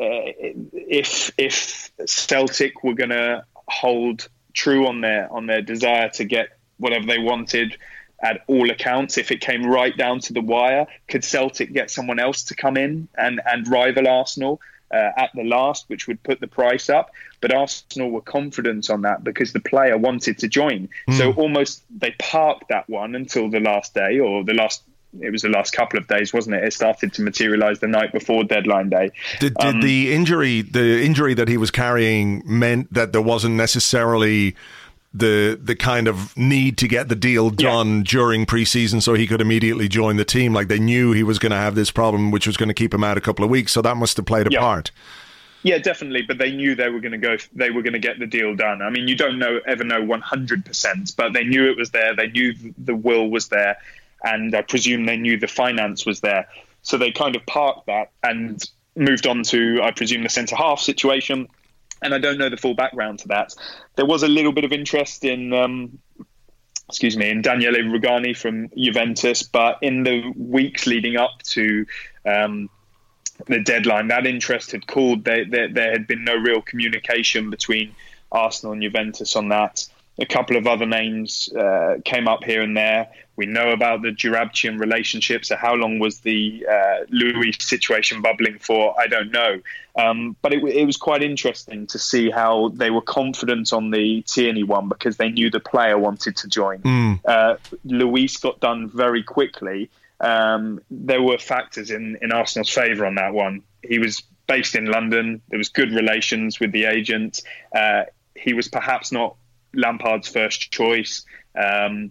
[SPEAKER 3] if if Celtic were going to hold true on their on their desire to get whatever they wanted at all accounts, if it came right down to the wire, could Celtic get someone else to come in and, and rival Arsenal uh, at the last, which would put the price up? But Arsenal were confident on that because the player wanted to join. Mm. So almost they parked that one until the last day, or the last It was the last couple of days, wasn't it? It started to materialise the night before deadline day.
[SPEAKER 2] Did, did um, the injury, the injury that he was carrying, meant that there wasn't necessarily the the kind of need to get the deal done yeah. during pre-season so he could immediately join the team? Like, they knew he was going to have this problem, which was going to keep him out a couple of weeks. So that must have played a yeah. part.
[SPEAKER 3] Yeah, definitely. But they knew they were going to go. They were going to get the deal done. I mean, you don't know ever know one hundred percent, but they knew it was there. They knew the will was there. And I presume they knew the finance was there. So they kind of parked that and moved on to, I presume, the centre-half situation. And I don't know the full background to that. There was a little bit of interest in, um, excuse me, in Daniele Rugani from Juventus. But in the weeks leading up to um, the deadline, that interest had cooled. They, they, there had been no real communication between Arsenal and Juventus on that. A couple of other names uh, came up here and there. We know about the Djurabchian relationship. So how long was the uh, Luis situation bubbling for? I don't know. Um, but it, it was quite interesting to see how they were confident on the Tierney one because they knew the player wanted to join. Mm. Uh, Luis got done very quickly. Um, there were factors in, in Arsenal's favour on that one. He was based in London. There was good relations with the agent. Uh, he was perhaps not Lampard's first choice. Um,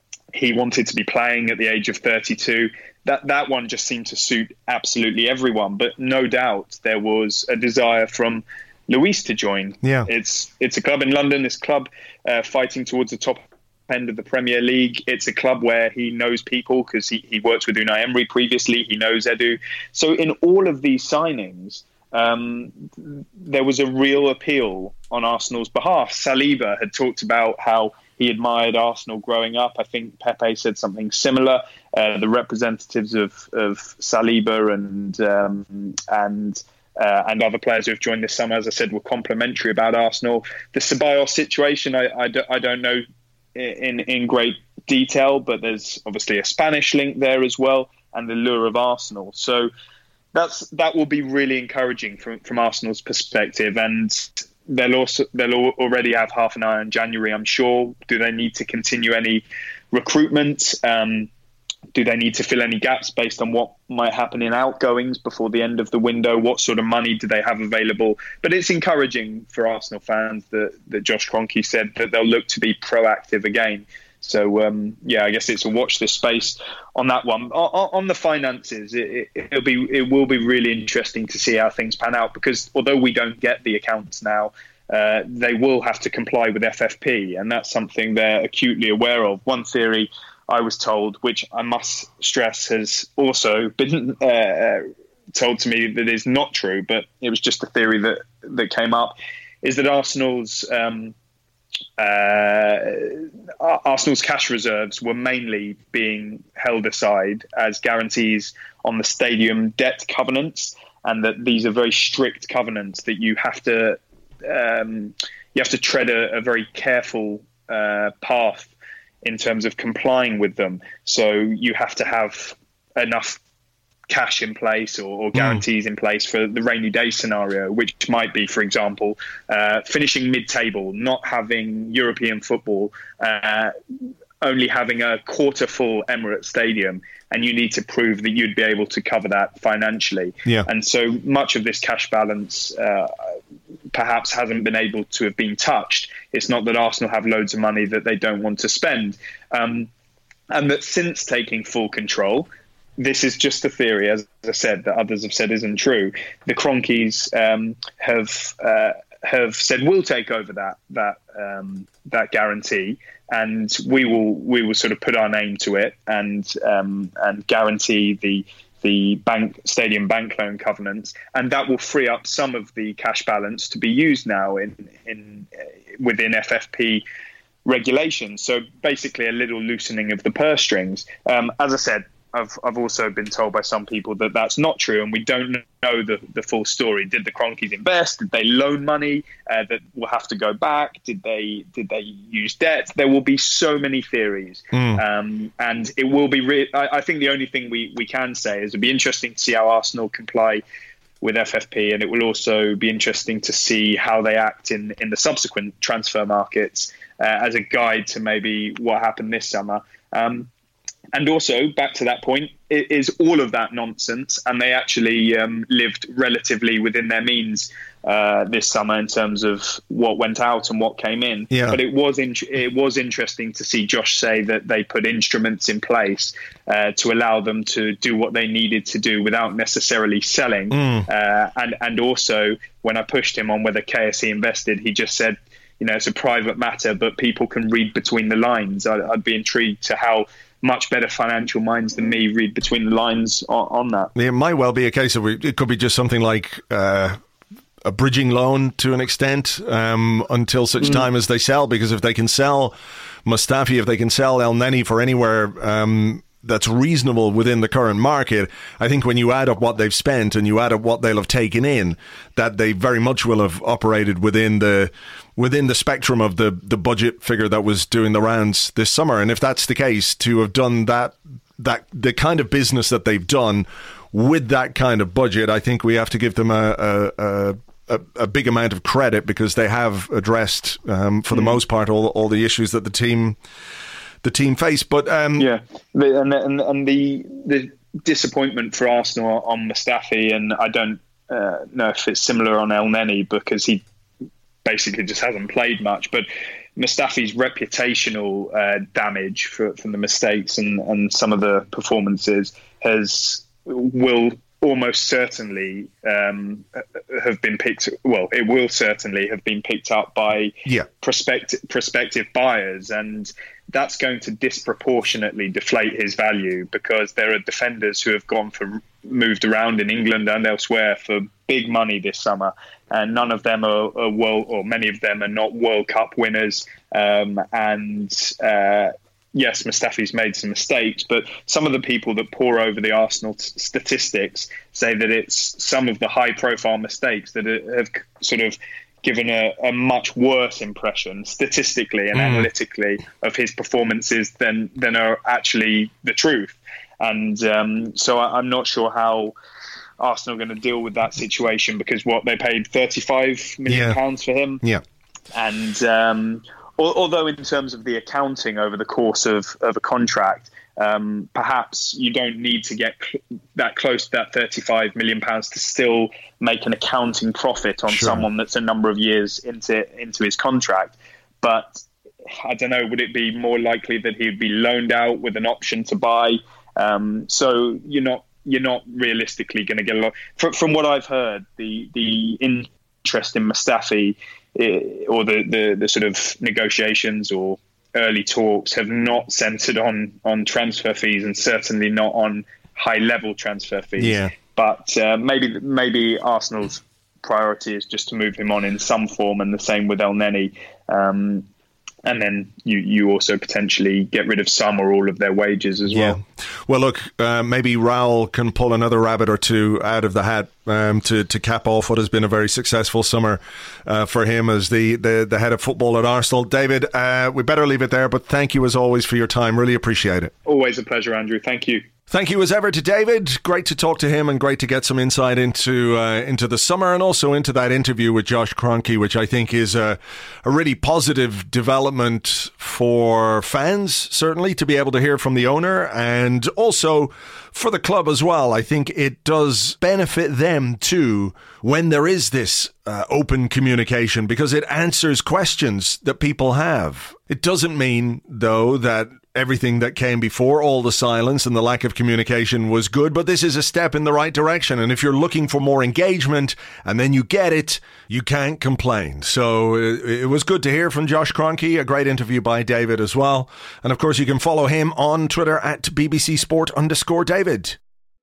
[SPEAKER 3] he wanted to be playing at the age of thirty-two. That that one just seemed to suit absolutely everyone. But no doubt there was a desire from Luis to join. Yeah, it's it's a club in London. It's a club uh, fighting towards the top end of the Premier League. It's a club where he knows people because he, he worked with Unai Emery previously. He knows Edu. So in all of these signings, Um, there was a real appeal on Arsenal's behalf. Saliba had talked about how he admired Arsenal growing up. I think Pepe said something similar. Uh, the representatives of, of Saliba and um, and uh, and other players who have joined this summer, as I said, were complimentary about Arsenal. The Ceballos situation, I, I, I don't know in in great detail, but there's obviously a Spanish link there as well, and the lure of Arsenal. So That's that will be really encouraging from, from Arsenal's perspective, and they'll also they'll already have half an eye on January, I'm sure. Do they need to continue any recruitment? Um, do they need to fill any gaps based on what might happen in outgoings before the end of the window? What sort of money do they have available? But it's encouraging for Arsenal fans that, that Josh Kroenke said that they'll look to be proactive again. So, um, yeah, I guess it's a watch this space on that one. On, on the finances, it, it, it'll be it will be really interesting to see how things pan out, because although we don't get the accounts now, uh, they will have to comply with F F P, and that's something they're acutely aware of. One theory I was told, which I must stress has also been uh, told to me that is not true, but it was just a theory that, that came up, is that Arsenal's... Um, Uh, Arsenal's cash reserves were mainly being held aside as guarantees on the stadium debt covenants, and that these are very strict covenants that you have to um, you have to tread a, a very careful uh, path in terms of complying with them. So you have to have enough cash in place or, or guarantees mm. in place for the rainy day scenario, which might be, for example, uh, finishing mid-table, not having European football, uh, only having a quarter full Emirates Stadium, and you need to prove that you'd be able to cover that financially.
[SPEAKER 2] Yeah.
[SPEAKER 3] And so much of this cash balance uh, perhaps hasn't been able to have been touched. It's not that Arsenal have loads of money that they don't want to spend. Um, and that since taking full control, this is just a theory, as I said, that others have said isn't true. The Kroenkes um, have uh, have said we'll take over that that um, that guarantee, and we will we will sort of put our name to it and um, and guarantee the the bank stadium bank loan covenants, and that will free up some of the cash balance to be used now in in uh, within F F P regulations. So basically, a little loosening of the purse strings. Um, as I said, I've I've also been told by some people that that's not true, and we don't know the, the full story. Did the Kroenkes invest? Did they loan money uh, that will have to go back? Did they did they use debt? There will be so many theories, mm. um, and it will be. Re- I, I think the only thing we, we can say is it'll be interesting to see how Arsenal comply with F F P, and it will also be interesting to see how they act in in the subsequent transfer markets uh, as a guide to maybe what happened this summer. Um, And also, back to that point, it is all of that nonsense, and they actually um, lived relatively within their means uh, this summer in terms of what went out and what came in.
[SPEAKER 2] Yeah.
[SPEAKER 3] But it was in- it was interesting to see Josh say that they put instruments in place uh, to allow them to do what they needed to do without necessarily selling. Mm. Uh, and and also, when I pushed him on whether K S E invested, he just said, you know, it's a private matter, but people can read between the lines. I- I'd be intrigued to how much better financial minds than me read between the lines on, on that.
[SPEAKER 2] It might well be a case of it could be just something like uh, a bridging loan to an extent um, until such mm. time as they sell, because if they can sell Mustafi, if they can sell El Neni for anywhere um, that's reasonable within the current market, I think when you add up what they've spent and you add up what they'll have taken in, that they very much will have operated within the within the spectrum of the, the budget figure that was doing the rounds this summer. And if that's the case, to have done that, that the kind of business that they've done with that kind of budget, I think we have to give them a, a, a, a big amount of credit, because they have addressed, um, for mm. the most part, all all the issues that the team the team face. But um,
[SPEAKER 3] yeah, and and and the the disappointment for Arsenal on Mustafi, and I don't uh, know if it's similar on El Neni, because he basically just hasn't played much, but Mustafi's reputational uh, damage for, from the mistakes and, and some of the performances has will almost certainly um, have been picked. Well, it will certainly have been picked up by
[SPEAKER 2] yeah.
[SPEAKER 3] prospective prospective buyers, and that's going to disproportionately deflate his value, because there are defenders who have gone for moved around in England and elsewhere for big money this summer, and none of them are, are world, or many of them are not World Cup winners. Um, and uh, yes, Mustafi's made some mistakes, but some of the people that pore over the Arsenal t- statistics say that it's some of the high-profile mistakes that have sort of given a, a much worse impression statistically and mm. analytically of his performances than than are actually the truth. And um, so I, I'm not sure how Arsenal are going to deal with that situation, because what they paid thirty-five million
[SPEAKER 2] yeah.
[SPEAKER 3] pounds for him.
[SPEAKER 2] Yeah.
[SPEAKER 3] And um, al- although in terms of the accounting over the course of, of a contract, um, perhaps you don't need to get cl- that close to that thirty-five million pounds to still make an accounting profit on
[SPEAKER 2] sure.
[SPEAKER 3] someone that's a number of years into into his contract. But I don't know, would it be more likely that he would be loaned out with an option to buy? Um, so you're not you're not realistically going to get a lot. From, from what I've heard, the the interest in Mustafi uh, or the, the the sort of negotiations or early talks have not centered on on transfer fees, and certainly not on high level transfer fees.
[SPEAKER 2] Yeah.
[SPEAKER 3] But uh, maybe maybe Arsenal's priority is just to move him on in some form, and the same with El Neni. Um, and then you, you also potentially get rid of some or all of their wages as
[SPEAKER 2] yeah.
[SPEAKER 3] well.
[SPEAKER 2] Well, look, uh, maybe Raul can pull another rabbit or two out of the hat um, to, to cap off what has been a very successful summer uh, for him as the, the, the head of football at Arsenal. David, uh, we better leave it there, but thank you as always for your time. Really appreciate it.
[SPEAKER 3] Always a pleasure, Andrew. Thank you.
[SPEAKER 2] Thank you as ever to David. Great to talk to him and great to get some insight into uh, into the summer and also into that interview with Josh Kroenke, which I think is a, a really positive development for fans, certainly, to be able to hear from the owner, and also for the club as well. I think it does benefit them too when there is this uh, open communication, because it answers questions that people have. It doesn't mean, though, that everything that came before, all the silence and the lack of communication, was good, but this is a step in the right direction. And if you're looking for more engagement and then you get it, you can't complain. So it, it was good to hear from Josh Kroenke, a great interview by David as well. And of course, you can follow him on Twitter at B B C Sport underscore David.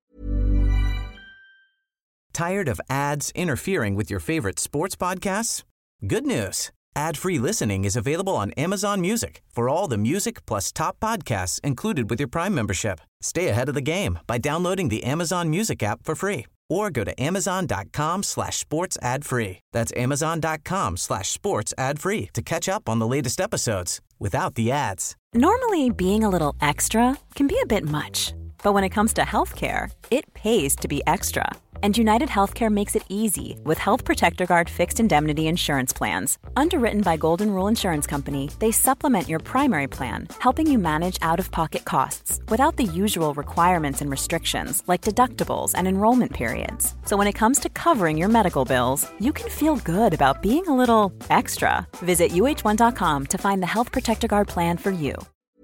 [SPEAKER 1] Tired of ads interfering with your favorite sports podcasts? Good news. Ad-free listening is available on Amazon Music for all the music plus top podcasts included with your Prime membership. Stay ahead of the game by downloading the Amazon Music app for free or go to amazon.com slash sports ad free. That's amazon.com slash sports ad free to catch up on the latest episodes without the ads.
[SPEAKER 4] Normally, being a little extra can be a bit much, but when it comes to healthcare, it pays to be extra. And United Healthcare makes it easy with Health Protector Guard fixed indemnity insurance plans. Underwritten by Golden Rule Insurance Company, they supplement your primary plan, helping you manage out-of-pocket costs without the usual requirements and restrictions like deductibles and enrollment periods. So when it comes to covering your medical bills, you can feel good about being a little extra. Visit U H one dot com to find the Health Protector Guard plan for you.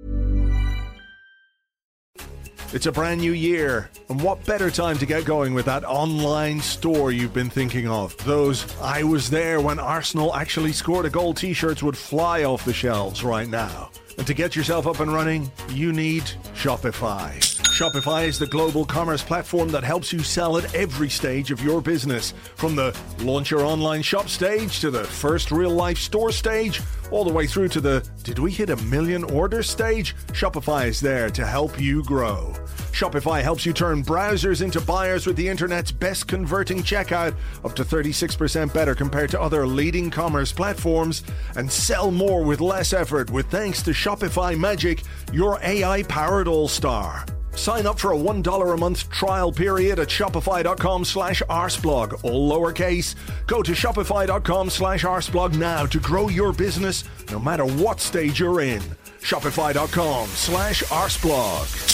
[SPEAKER 2] It's a brand new year, and what better time to get going with that online store you've been thinking of? Those I was there when Arsenal actually scored a goal t-shirts would fly off the shelves right now. And to get yourself up and running, you need Shopify. Shopify is the global commerce platform that helps you sell at every stage of your business. From the launch your online shop stage to the first real-life store stage, all the way through to the did we hit a million orders stage? Shopify is there to help you grow. Shopify helps you turn browsers into buyers with the internet's best converting checkout, up to thirty-six percent better compared to other leading commerce platforms, and sell more with less effort with thanks to Shopify Magic, your A I-powered all-star. Sign up for a one dollar a month trial period at shopify.com slash arseblog, all lowercase. Go to shopify.com slash arseblog now to grow your business no matter what stage you're in. Shopify.com slash arseblog.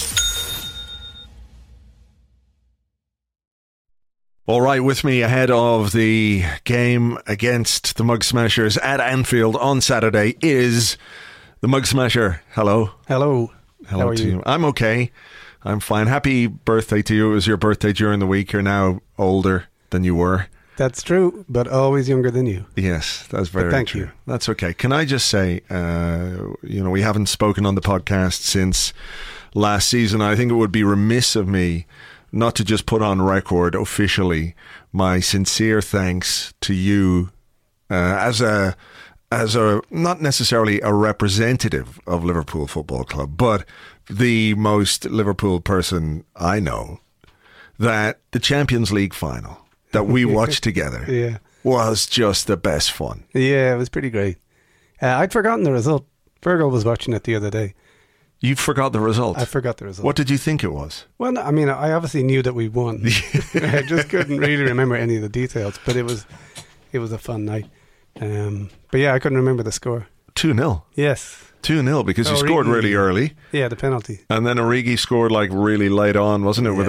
[SPEAKER 2] All right, with me ahead of the game against the Mug Smashers at Anfield on Saturday is the Mug Smasher. Hello.
[SPEAKER 5] Hello.
[SPEAKER 2] Hello
[SPEAKER 5] How are
[SPEAKER 2] to
[SPEAKER 5] you?
[SPEAKER 2] you. I'm okay. I'm fine. Happy birthday to you. It was your birthday during the week. You're now older than you were.
[SPEAKER 5] That's true, but always younger than you.
[SPEAKER 2] Yes, that's very
[SPEAKER 5] But thank
[SPEAKER 2] true.
[SPEAKER 5] you.
[SPEAKER 2] That's okay. Can I just say, uh, you know, we haven't spoken on the podcast since last season. I think it would be remiss of me not to just put on record officially my sincere thanks to you uh, as a as a not necessarily a representative of Liverpool Football Club, but the most Liverpool person I know, that the Champions League final that we watched together
[SPEAKER 5] Yeah.
[SPEAKER 2] was just the best fun.
[SPEAKER 5] Yeah, it was pretty great. Uh, I'd forgotten the result. Virgil was watching it the other day.
[SPEAKER 2] You forgot the result.
[SPEAKER 5] I forgot the result.
[SPEAKER 2] What did you think it was?
[SPEAKER 5] Well, no, I mean, I obviously knew that we won. I just couldn't really remember any of the details, but it was it was a fun night. Um, but yeah, I couldn't remember the score.
[SPEAKER 2] two nil.
[SPEAKER 5] Yes.
[SPEAKER 2] two nil because you
[SPEAKER 5] Origi.
[SPEAKER 2] scored really early.
[SPEAKER 5] Yeah, the penalty.
[SPEAKER 2] And then Origi scored like really late on, wasn't it?
[SPEAKER 5] Yes.
[SPEAKER 2] With a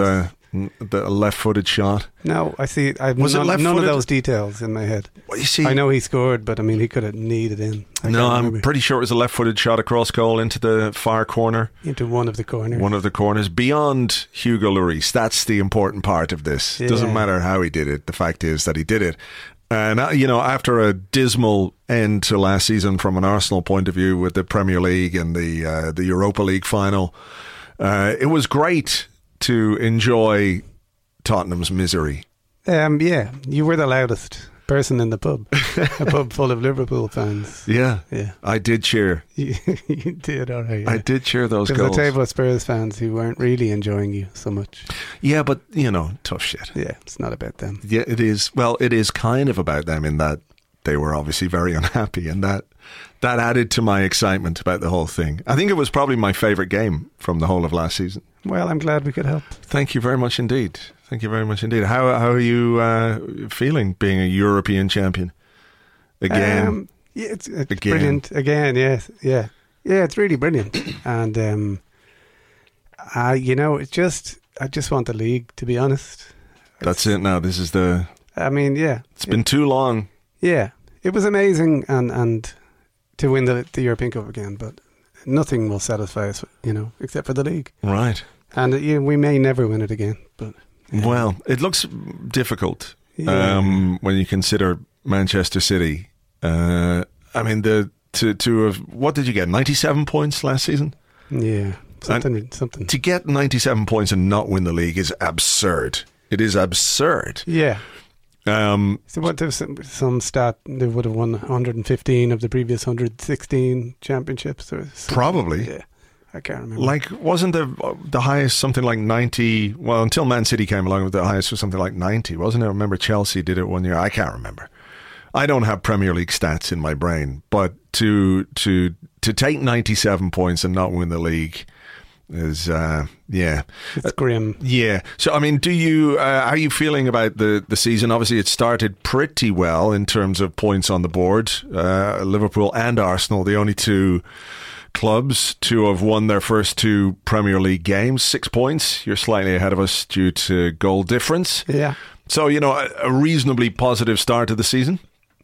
[SPEAKER 2] The left-footed shot.
[SPEAKER 5] No, I see. I've
[SPEAKER 2] Was it
[SPEAKER 5] none, none of
[SPEAKER 2] left-footed?
[SPEAKER 5] those details in my head.
[SPEAKER 2] Well, you see,
[SPEAKER 5] I know he scored, but I mean, he could have kneed it in. I
[SPEAKER 2] no,
[SPEAKER 5] can't
[SPEAKER 2] I'm
[SPEAKER 5] remember.
[SPEAKER 2] pretty sure it was a left-footed shot across goal into the far corner.
[SPEAKER 5] Into one of the corners.
[SPEAKER 2] One of the corners beyond Hugo Lloris. That's the important part of this.
[SPEAKER 5] Yeah.
[SPEAKER 2] Doesn't matter how he did it. The fact is that he did it. And, uh, you know, after a dismal end to last season from an Arsenal point of view with the Premier League and the uh, the Europa League final, uh, it was great to enjoy Tottenham's misery.
[SPEAKER 5] Um, yeah, you were the loudest person in the pub. A pub full of Liverpool fans.
[SPEAKER 2] Yeah.
[SPEAKER 5] Yeah.
[SPEAKER 2] I did cheer.
[SPEAKER 5] You, you did, all right. Yeah.
[SPEAKER 2] I did cheer those
[SPEAKER 5] There was
[SPEAKER 2] goals.
[SPEAKER 5] a table of Spurs fans who weren't really enjoying you so much.
[SPEAKER 2] Yeah, but, you know, tough shit.
[SPEAKER 5] Yeah, it's not about them.
[SPEAKER 2] Yeah, it is. Well, it is kind of about them in that they were obviously very unhappy, and that that added to my excitement about the whole thing. I think it was probably my favourite game from the whole of last season.
[SPEAKER 5] Well, I'm glad we could help.
[SPEAKER 2] Thank you very much indeed. Thank you very much indeed. How how are you uh, feeling being a European champion again?
[SPEAKER 5] Um, yeah, it's, it's
[SPEAKER 2] Again.
[SPEAKER 5] brilliant. Again, yes, yeah. Yeah, it's really brilliant. And, um, uh, you know, it's just, I just want the league, to be honest.
[SPEAKER 2] That's it now. This is the...
[SPEAKER 5] I mean, yeah.
[SPEAKER 2] It's been too long.
[SPEAKER 5] Yeah, it was amazing, and, and to win the, the European Cup again, but nothing will satisfy us, you know, except for the league.
[SPEAKER 2] Right.
[SPEAKER 5] And uh, you know, we may never win it again, but yeah.
[SPEAKER 2] Well, it looks difficult
[SPEAKER 5] Yeah.
[SPEAKER 2] um, when you consider Manchester City. Uh, I mean, the to to have what did you get? ninety-seven points last season.
[SPEAKER 5] yeah, something, something.
[SPEAKER 2] To get ninety-seven points and not win the league is absurd. It is absurd.
[SPEAKER 5] Yeah.
[SPEAKER 2] Um,
[SPEAKER 5] So what? There's some, some stat they would have won one hundred fifteen of the previous one hundred sixteen championships, or something.
[SPEAKER 2] Probably.
[SPEAKER 5] Yeah, I can't remember.
[SPEAKER 2] Like, wasn't the the highest something like ninety? Well, until Man City came along, the highest was something like ninety, wasn't it? I remember Chelsea did it one year. I can't remember. I don't have Premier League stats in my brain, but to to to take ninety-seven points and not win the league is, uh, yeah.
[SPEAKER 5] it's grim.
[SPEAKER 2] Yeah. So, I mean, do you, uh, how are you feeling about the, the season? Obviously, it started pretty well in terms of points on the board. Uh, Liverpool and Arsenal, the only two clubs to have won their first two Premier League games. Six points. You're slightly ahead of us due to goal difference.
[SPEAKER 5] Yeah.
[SPEAKER 2] So, you know, a, a reasonably positive start to the season.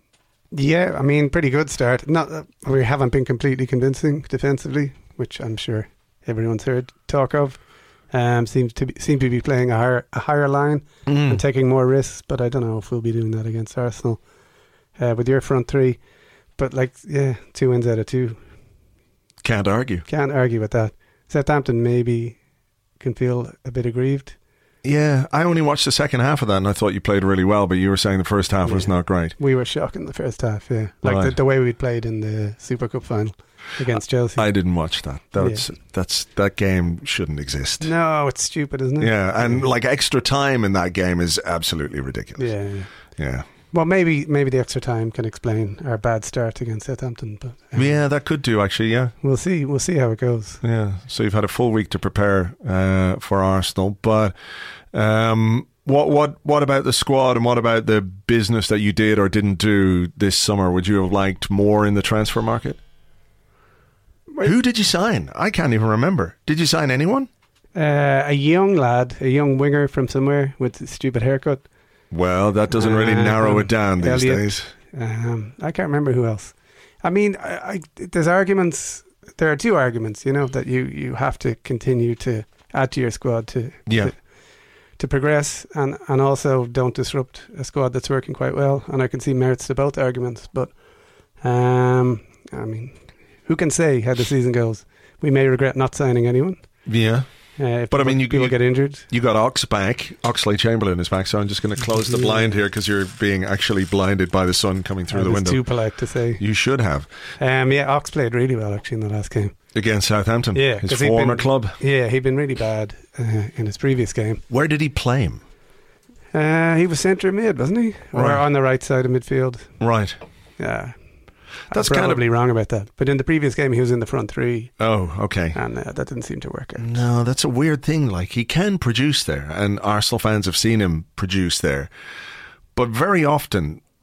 [SPEAKER 5] Yeah, I mean, pretty good start. Not that we haven't been completely convincing defensively, which I'm sure everyone's heard talk of. Um, seems to be, seem to be playing a higher a higher line
[SPEAKER 2] Mm.
[SPEAKER 5] and taking more risks, but I don't know if we'll be doing that against Arsenal uh, with your front three. But like, yeah, two wins out of two,
[SPEAKER 2] Can't argue.
[SPEAKER 5] can't argue with that. Southampton maybe can feel a bit aggrieved.
[SPEAKER 2] Yeah, I only watched the second half of that and I thought you played really well, but you were saying the first half was
[SPEAKER 5] Yeah.
[SPEAKER 2] not great.
[SPEAKER 5] We were shocking the first half, yeah, like the,
[SPEAKER 2] Right.
[SPEAKER 5] the way we played in the Super Cup final against Chelsea.
[SPEAKER 2] I didn't watch that. That's that's that game shouldn't exist.
[SPEAKER 5] no, it's stupid, isn't it?
[SPEAKER 2] Yeah, and like extra time in that game is absolutely ridiculous.
[SPEAKER 5] Yeah, yeah.
[SPEAKER 2] Yeah.
[SPEAKER 5] Well, maybe maybe the extra time can explain our bad start against Southampton, but um,
[SPEAKER 2] Yeah, that could do actually, yeah.
[SPEAKER 5] we'll see. We'll see how it goes.
[SPEAKER 2] Yeah. So you've had a full week to prepare uh, for Arsenal, but um, what what what about the squad and what about the business that you did or didn't do this summer? Would you have liked more in the transfer market? Who did you sign? I can't even remember. Did you sign anyone?
[SPEAKER 5] Uh, a young lad, a young winger from somewhere with a stupid haircut.
[SPEAKER 2] Well, that doesn't really
[SPEAKER 5] Um,
[SPEAKER 2] narrow it down these
[SPEAKER 5] Elliot.
[SPEAKER 2] days.
[SPEAKER 5] Um, I can't remember who else. I mean, I, I, there's arguments. There are two arguments, you know, that you, you have to continue to add to your squad to
[SPEAKER 2] Yeah.
[SPEAKER 5] to, to progress, and, and also don't disrupt a squad that's working quite well. And I can see merits to both arguments. But um, I mean, who can say how the season goes? We may regret not signing anyone.
[SPEAKER 2] Yeah.
[SPEAKER 5] Uh, if
[SPEAKER 2] But I
[SPEAKER 5] people,
[SPEAKER 2] mean, you-
[SPEAKER 5] people
[SPEAKER 2] you-
[SPEAKER 5] get injured.
[SPEAKER 2] You got Ox back. Oxley Chamberlain is back, so I'm just going to close the
[SPEAKER 5] Yeah.
[SPEAKER 2] blind here because you're being actually blinded by the sun coming through
[SPEAKER 5] I
[SPEAKER 2] the
[SPEAKER 5] was
[SPEAKER 2] window.
[SPEAKER 5] too polite to say.
[SPEAKER 2] You should have.
[SPEAKER 5] Um, yeah, Ox played really well actually in the last game.
[SPEAKER 2] Against Southampton,
[SPEAKER 5] Yeah,
[SPEAKER 2] his
[SPEAKER 5] 'cause he'd
[SPEAKER 2] former
[SPEAKER 5] been-
[SPEAKER 2] club.
[SPEAKER 5] Yeah, he'd been really bad uh, in his previous game.
[SPEAKER 2] Where did he play him?
[SPEAKER 5] Uh, he was centre mid, wasn't he? Or
[SPEAKER 2] Right.
[SPEAKER 5] on the right side of midfield.
[SPEAKER 2] Right.
[SPEAKER 5] Yeah.
[SPEAKER 2] That's
[SPEAKER 5] I'm
[SPEAKER 2] kind of-
[SPEAKER 5] probably wrong about that. But in the previous game, he was in the front three,
[SPEAKER 2] Oh, okay.
[SPEAKER 5] and uh, that didn't seem to work out.
[SPEAKER 2] No, that's a weird thing. Like, he can produce there, and Arsenal fans have seen him produce there. But very often,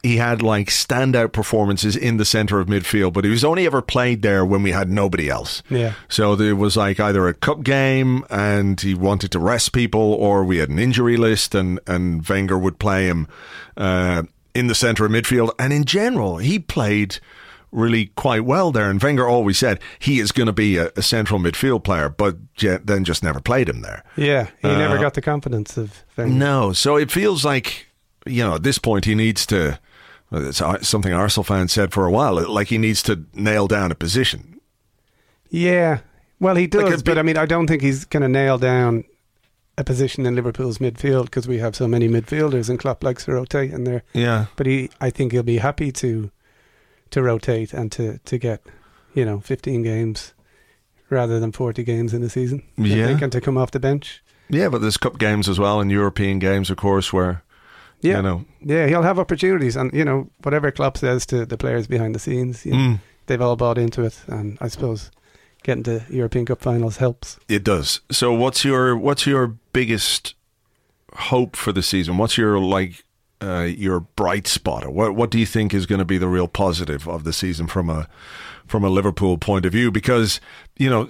[SPEAKER 2] he had like standout performances in the centre of midfield, but he was only ever played there when we had nobody else.
[SPEAKER 5] Yeah.
[SPEAKER 2] So there was like either a cup game and he wanted to rest people, or we had an injury list and, and Wenger would play him uh, in the centre of midfield. And in general, he played really quite well there. And Wenger always said he is going to be a, a central midfield player, but then just never played him there.
[SPEAKER 5] Yeah, he
[SPEAKER 2] uh,
[SPEAKER 5] never got the confidence of Wenger.
[SPEAKER 2] No, so it feels like, you know, at this point he needs to... It's something Arsenal fans said for a while. Like he needs to nail down a position.
[SPEAKER 5] Yeah, well, he does,
[SPEAKER 2] Like
[SPEAKER 5] but I mean, I don't think he's going to nail down a position in Liverpool's midfield because we have so many midfielders and Klopp likes to rotate in there.
[SPEAKER 2] Yeah,
[SPEAKER 5] but he, I think he'll be happy to to rotate and to, to get, you know, fifteen games rather than forty games in a season.
[SPEAKER 2] Yeah,
[SPEAKER 5] I think, and to come off the bench.
[SPEAKER 2] Yeah, but there's cup games as well and European games, of course, where.
[SPEAKER 5] Yeah,
[SPEAKER 2] you know.
[SPEAKER 5] yeah, he'll have opportunities, and you know whatever Klopp says to the players behind the scenes, you know,
[SPEAKER 2] mm.
[SPEAKER 5] they've all bought into it, and I suppose getting to European Cup finals helps.
[SPEAKER 2] It does. So, what's your what's your biggest hope for the season? What's your like uh, your bright spot? What what do you think is going to be the real positive of the season from a from a Liverpool point of view? Because you know,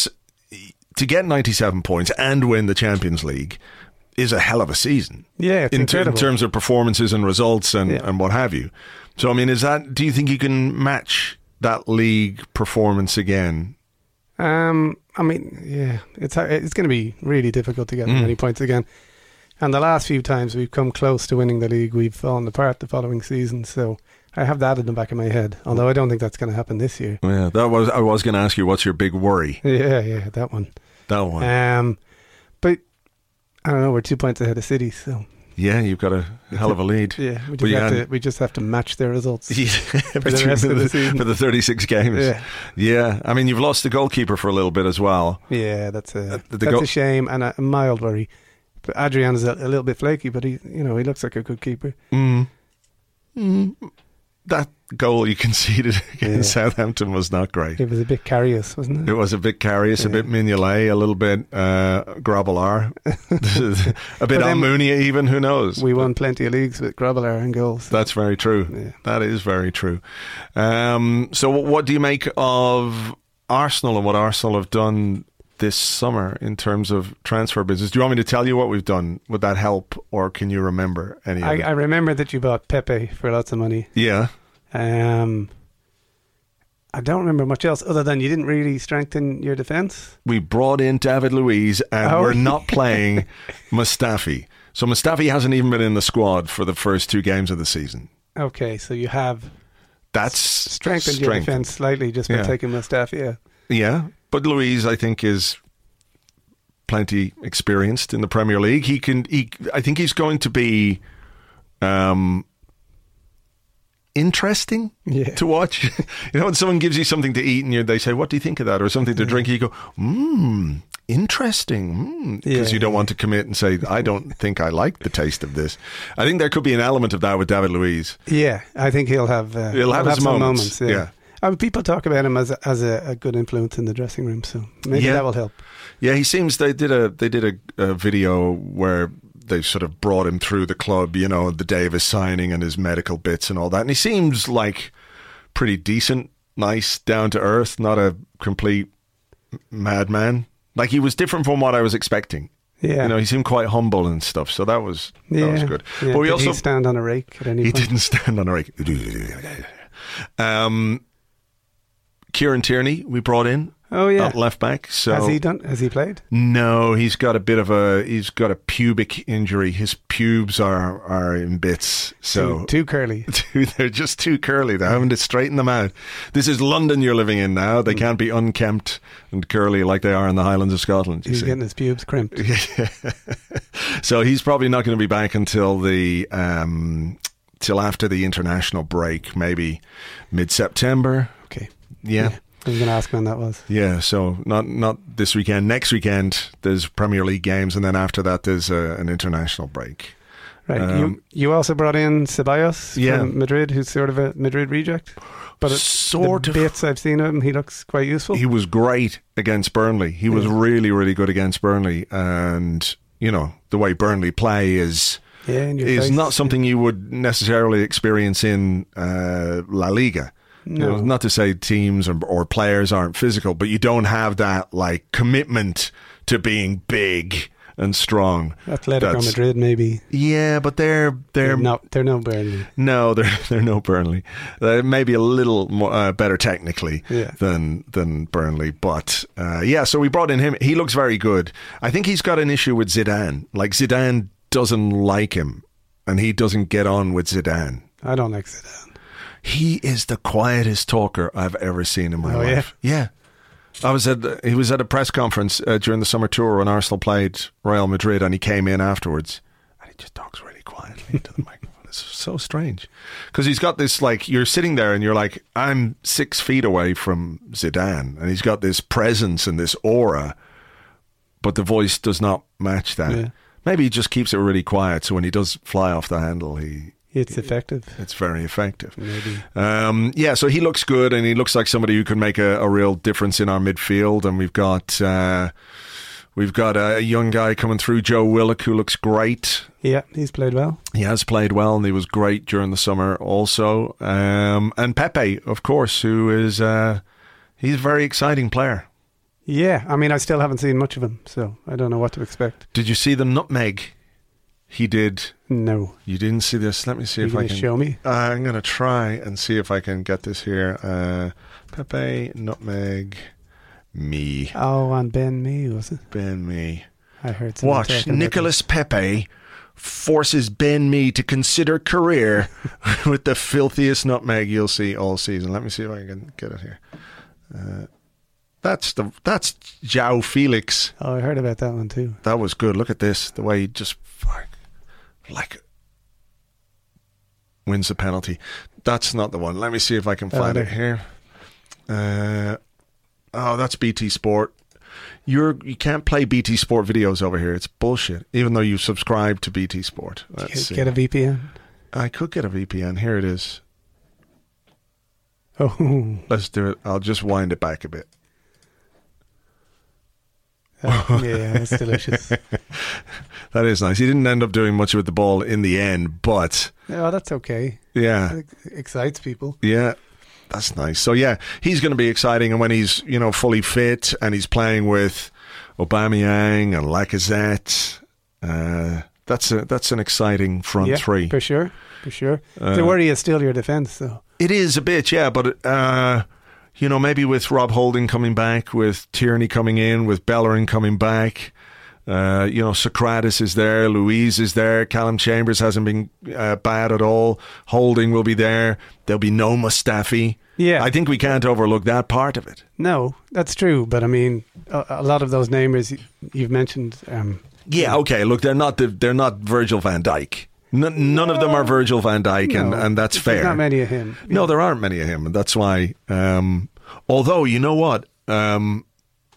[SPEAKER 2] to get ninety-seven points and win the Champions League is a hell of a season.
[SPEAKER 5] Yeah, it's
[SPEAKER 2] in,
[SPEAKER 5] incredible.
[SPEAKER 2] T- in terms of performances and results and,
[SPEAKER 5] yeah.
[SPEAKER 2] and what have you. So, I mean, is that? Do you think you can match that league performance again?
[SPEAKER 5] Um, I mean, yeah, it's it's going to be really difficult to get mm. many points again. And the last few times we've come close to winning the league, we've fallen apart the following season. So I have that in the back of my head. Although I don't think that's going to happen this year.
[SPEAKER 2] Yeah, that was. I was going to ask you, what's your big worry?
[SPEAKER 5] Yeah, yeah, that one.
[SPEAKER 2] That one.
[SPEAKER 5] Um, but. I don't know, we're two points ahead of City, so...
[SPEAKER 2] Yeah, you've got a hell of a lead.
[SPEAKER 5] Yeah, we just, have, to, we just have to match their results
[SPEAKER 2] yeah,
[SPEAKER 5] for the rest of the season.
[SPEAKER 2] For the thirty-six games.
[SPEAKER 5] Yeah.
[SPEAKER 2] Yeah, I mean, you've lost the goalkeeper for a little bit as well.
[SPEAKER 5] Yeah, that's a, uh, that's
[SPEAKER 2] go-
[SPEAKER 5] a shame and a, a mild worry. But Adrian is a, a little bit flaky, but he, you know, he looks like a good keeper.
[SPEAKER 2] Mm. Mm. That goal you conceded against
[SPEAKER 5] yeah.
[SPEAKER 2] Southampton was not great.
[SPEAKER 5] It was a bit carious, wasn't it?
[SPEAKER 2] It was a bit carious, yeah. a bit Mignolet, a little bit uh, Grobbelaar, a bit Almunia even, who knows?
[SPEAKER 5] We won plenty of leagues with Grobbelaar and goals.
[SPEAKER 2] That's very true. Yeah. That is very true. Um, so what do you make of Arsenal and what Arsenal have done this summer in terms of transfer business? Do you want me to tell you what we've done? Would that help, or can you remember any of
[SPEAKER 5] I,
[SPEAKER 2] it?
[SPEAKER 5] I remember that you bought Pepe for lots of money.
[SPEAKER 2] Yeah.
[SPEAKER 5] Um, I don't remember much else other than you didn't really strengthen your defence.
[SPEAKER 2] We brought in David Luiz and
[SPEAKER 5] oh.
[SPEAKER 2] we're not playing Mustafi. So Mustafi hasn't even been in the squad for the first two games of the season.
[SPEAKER 5] Okay, so you have
[SPEAKER 2] That's
[SPEAKER 5] strengthened, strengthened. your defence slightly just by
[SPEAKER 2] yeah.
[SPEAKER 5] taking Mustafi out.
[SPEAKER 2] Yeah, but Luiz, I think, is plenty experienced in the Premier League. He can. He, I think he's going to be um, interesting
[SPEAKER 5] yeah.
[SPEAKER 2] to watch. You know, when someone gives you something to eat and you, they say, "What do you think of that?" or something to yeah. drink, you go, "Mmm, interesting," because mm.
[SPEAKER 5] yeah.
[SPEAKER 2] you don't want to commit and say, "I don't think I like the taste of this." I think there could be an element of that with David Luiz.
[SPEAKER 5] Yeah, I think he'll have. Uh,
[SPEAKER 2] he'll have,
[SPEAKER 5] have
[SPEAKER 2] his
[SPEAKER 5] some
[SPEAKER 2] moments.
[SPEAKER 5] moments yeah.
[SPEAKER 2] yeah.
[SPEAKER 5] I mean, people talk about him as a, as a, a good influence in the dressing room, so maybe
[SPEAKER 2] yeah.
[SPEAKER 5] that will help.
[SPEAKER 2] Yeah, he seems they did a they did a, a video where they sort of brought him through the club, you know, the day of his signing and his medical bits and all that, and he seems like pretty decent, nice, down to earth, not a complete madman. Like, he was different from what I was expecting.
[SPEAKER 5] Yeah,
[SPEAKER 2] you know, he seemed quite humble and stuff, so that was that
[SPEAKER 5] yeah.
[SPEAKER 2] was good.
[SPEAKER 5] Yeah.
[SPEAKER 2] But we
[SPEAKER 5] Did
[SPEAKER 2] also
[SPEAKER 5] he stand on a rake at any
[SPEAKER 2] he
[SPEAKER 5] point?
[SPEAKER 2] didn't stand on a rake. um. Kieran Tierney, we brought in.
[SPEAKER 5] Oh yeah,
[SPEAKER 2] at left back. So
[SPEAKER 5] has he done? Has he played?
[SPEAKER 2] No, he's got a bit of a. He's got a pubic injury. His pubes are are in bits. So
[SPEAKER 5] too, too curly.
[SPEAKER 2] Too, they're just too curly. They're having to straighten them out. This is London you're living in now. They mm. can't be unkempt and curly like they are in the Highlands of Scotland. You
[SPEAKER 5] he's
[SPEAKER 2] see.
[SPEAKER 5] getting his pubes crimped.
[SPEAKER 2] So he's probably not going to be back until the. Um, till after the international break, maybe mid-September.
[SPEAKER 5] Okay.
[SPEAKER 2] Yeah.
[SPEAKER 5] yeah. I was going to ask when that was.
[SPEAKER 2] Yeah, so not not this weekend. Next weekend, there's Premier League games, and then after that, there's a, an international break.
[SPEAKER 5] Right.
[SPEAKER 2] Um,
[SPEAKER 5] you you also brought in Ceballos
[SPEAKER 2] yeah.
[SPEAKER 5] from Madrid, who's sort of a Madrid reject. But it,
[SPEAKER 2] sort
[SPEAKER 5] the
[SPEAKER 2] of.
[SPEAKER 5] bits I've seen of him, he looks quite useful.
[SPEAKER 2] He was great against Burnley. He was
[SPEAKER 5] yeah.
[SPEAKER 2] really, really good against Burnley. And, you know, the way Burnley play is...
[SPEAKER 5] yeah, in your
[SPEAKER 2] is
[SPEAKER 5] face.
[SPEAKER 2] not something you would necessarily experience in uh, La Liga.
[SPEAKER 5] No.
[SPEAKER 2] You know, not to say teams or, or players aren't physical, but you don't have that like commitment to being big and strong.
[SPEAKER 5] Atletico
[SPEAKER 2] That's-
[SPEAKER 5] Madrid, maybe.
[SPEAKER 2] Yeah, but they're they're,
[SPEAKER 5] They're not. They're no Burnley.
[SPEAKER 2] no, they're they're no Burnley. They're maybe a little more uh, better technically
[SPEAKER 5] Yeah.
[SPEAKER 2] than than Burnley, but uh, yeah. So we brought in him. He looks very good. I think he's got an issue with Zidane. Like Zidane doesn't like him, and he doesn't get on with Zidane.
[SPEAKER 5] I don't like Zidane.
[SPEAKER 2] He is the quietest talker I've ever seen in my
[SPEAKER 5] Oh,
[SPEAKER 2] life. Yeah. I was at the, he was at a press conference uh, during the summer tour when Arsenal played Real Madrid, and he came in afterwards and he just talks really quietly into the microphone. It's so strange because he's got this, like, you're sitting there and you're like, I'm six feet away from Zidane, and he's got this presence and this aura, but the voice does not match that.
[SPEAKER 5] Yeah.
[SPEAKER 2] Maybe he just keeps it really quiet, so when he does fly off the handle, he
[SPEAKER 5] It's effective.
[SPEAKER 2] it's very effective.
[SPEAKER 5] Maybe.
[SPEAKER 2] Um, yeah, so he looks good, and he looks like somebody who can make a, a real difference in our midfield. And we've got uh, we've got a young guy coming through, Joe Willock, who looks great.
[SPEAKER 5] Yeah, he's played well.
[SPEAKER 2] He has played well, and he was great during the summer also. Um, and Pepe, of course, who is uh, he's a very exciting player.
[SPEAKER 5] Yeah, I mean, I still haven't seen much of him, so I don't know what to expect.
[SPEAKER 2] Did you see the nutmeg he did?
[SPEAKER 5] No.
[SPEAKER 2] You didn't see this? Let me see
[SPEAKER 5] Are
[SPEAKER 2] if
[SPEAKER 5] you
[SPEAKER 2] I
[SPEAKER 5] gonna
[SPEAKER 2] can
[SPEAKER 5] show me?
[SPEAKER 2] Uh, I'm going to try and see if I can get this here. Uh, Pepe, nutmeg, me.
[SPEAKER 5] Oh, on Ben Me, was it?
[SPEAKER 2] Ben Me.
[SPEAKER 5] I heard something.
[SPEAKER 2] Watch,
[SPEAKER 5] talking about
[SPEAKER 2] Nicholas Pepe forces Ben Me to consider career with the filthiest nutmeg you'll see all season. Let me see if I can get it here. Uh, that's the that's João Felix.
[SPEAKER 5] that. Oh, I heard about that one too.
[SPEAKER 2] That was good. Look at this. The way he just like, like wins the penalty. That's not the one. Let me see if I can
[SPEAKER 5] Oh,
[SPEAKER 2] find
[SPEAKER 5] there.
[SPEAKER 2] it here. Uh, oh, that's B T Sport. You're you can't play B T Sport videos over here. It's bullshit. Even though you subscribe to B T Sport. Let's
[SPEAKER 5] Get,
[SPEAKER 2] see.
[SPEAKER 5] get a V P N.
[SPEAKER 2] I could get a V P N. Here it is.
[SPEAKER 5] Oh,
[SPEAKER 2] Let's do it. I'll just wind it back a bit.
[SPEAKER 5] uh, yeah, it's delicious.
[SPEAKER 2] That is nice. He didn't end up doing much with the ball in the end, but
[SPEAKER 5] Oh, that's okay.
[SPEAKER 2] yeah.
[SPEAKER 5] It excites people.
[SPEAKER 2] Yeah, that's nice. So yeah, he's going to be exciting, and when he's you know fully fit and he's playing with Aubameyang and Lacazette, uh, that's a that's an exciting front
[SPEAKER 5] Yeah,
[SPEAKER 2] three.
[SPEAKER 5] for sure, for sure.
[SPEAKER 2] Uh,
[SPEAKER 5] the worry is still your defence, though.
[SPEAKER 2] It is a bit, yeah, but uh, you know maybe with Rob Holding coming back, with Tierney coming in, with Bellerin coming back. Uh, you know, Socrates is there, Louise is there, Callum Chambers hasn't been uh, bad at all. Holding will be there. There'll be no Mustafi.
[SPEAKER 5] Yeah.
[SPEAKER 2] I think we can't overlook that part of it.
[SPEAKER 5] No, that's true. But I mean, a, a lot of those namers you've mentioned. Um,
[SPEAKER 2] Yeah, okay. Look, they're not the, they're not Virgil van Dijk. N- none of them are Virgil van Dijk, and,
[SPEAKER 5] no,
[SPEAKER 2] and that's
[SPEAKER 5] there's
[SPEAKER 2] fair.
[SPEAKER 5] not many of him.
[SPEAKER 2] No, there aren't many of him, and that's why. Um, although, you know what? Um,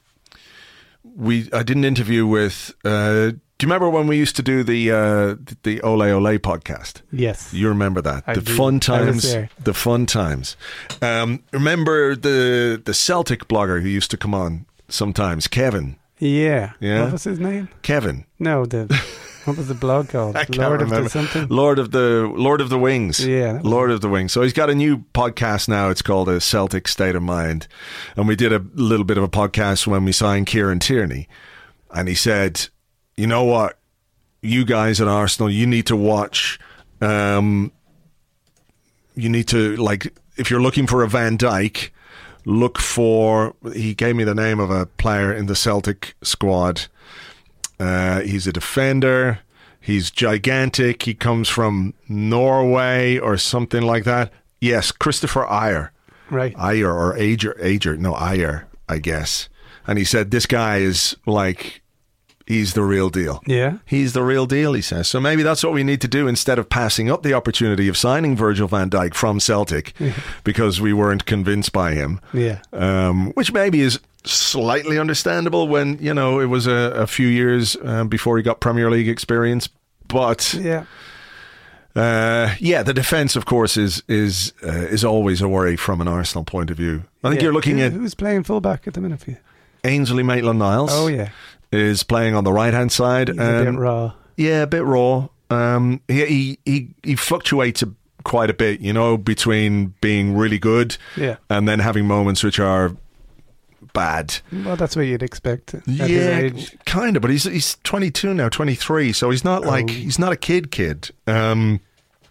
[SPEAKER 2] we I did an interview with. Uh, do you remember when we used to do the uh, the Ole Ole podcast?
[SPEAKER 5] Yes.
[SPEAKER 2] You remember that?
[SPEAKER 5] I
[SPEAKER 2] the
[SPEAKER 5] do.
[SPEAKER 2] fun
[SPEAKER 5] I was
[SPEAKER 2] times.
[SPEAKER 5] there.
[SPEAKER 2] The fun times. Um, remember the the Celtic blogger who used to come on sometimes, Kevin.
[SPEAKER 5] Yeah.
[SPEAKER 2] Yeah?
[SPEAKER 5] What was his name?
[SPEAKER 2] Kevin.
[SPEAKER 5] No, the what was the blog called?
[SPEAKER 2] I can't
[SPEAKER 5] Lord
[SPEAKER 2] remember.
[SPEAKER 5] of the something.
[SPEAKER 2] Lord of the Lord of the Wings.
[SPEAKER 5] Yeah, that was
[SPEAKER 2] Lord of the Wings. So he's got a new podcast now. It's called A Celtic State of Mind, and we did a little bit of a podcast when we signed Kieran Tierney, and he said, "You know what, you guys at Arsenal, you need to watch. Um, you need to like if you're looking for a Van Dijk." Look for, he gave me the name of a player in the Celtic squad. Uh, he's a defender. He's gigantic. He comes from Norway or something like that. Yes, Christopher Ayer.
[SPEAKER 5] Right.
[SPEAKER 2] Ayer or Ager. Ager. No, Ayer, I guess. And he said, this guy is like, he's the real deal.
[SPEAKER 5] Yeah.
[SPEAKER 2] He's the real deal, he says. So maybe that's what we need to do instead of passing up the opportunity of signing Virgil van Dijk from Celtic because we weren't convinced by him.
[SPEAKER 5] Yeah.
[SPEAKER 2] Um, which maybe is slightly understandable when, you know, it was a, a few years uh, before he got Premier League experience. But
[SPEAKER 5] Yeah.
[SPEAKER 2] uh, yeah, the defence, of course, is is uh, is always a worry from an Arsenal point of view. I think
[SPEAKER 5] Yeah.
[SPEAKER 2] you're looking
[SPEAKER 5] Who-
[SPEAKER 2] at
[SPEAKER 5] who's playing fullback at the minute for you?
[SPEAKER 2] Ainsley Maitland-Niles.
[SPEAKER 5] Oh yeah.
[SPEAKER 2] Is playing on the right hand side.
[SPEAKER 5] He's a bit
[SPEAKER 2] Um,
[SPEAKER 5] raw.
[SPEAKER 2] Yeah, a bit raw. Um, he, he he he fluctuates a, quite a bit, you know, between being really good
[SPEAKER 5] Yeah.
[SPEAKER 2] and then having moments which are bad.
[SPEAKER 5] Well, that's what you'd expect at his
[SPEAKER 2] Yeah,
[SPEAKER 5] age.
[SPEAKER 2] kind of. But he's he's twenty-two now, twenty-three, so he's not like
[SPEAKER 5] Oh.
[SPEAKER 2] he's not a kid kid. Um,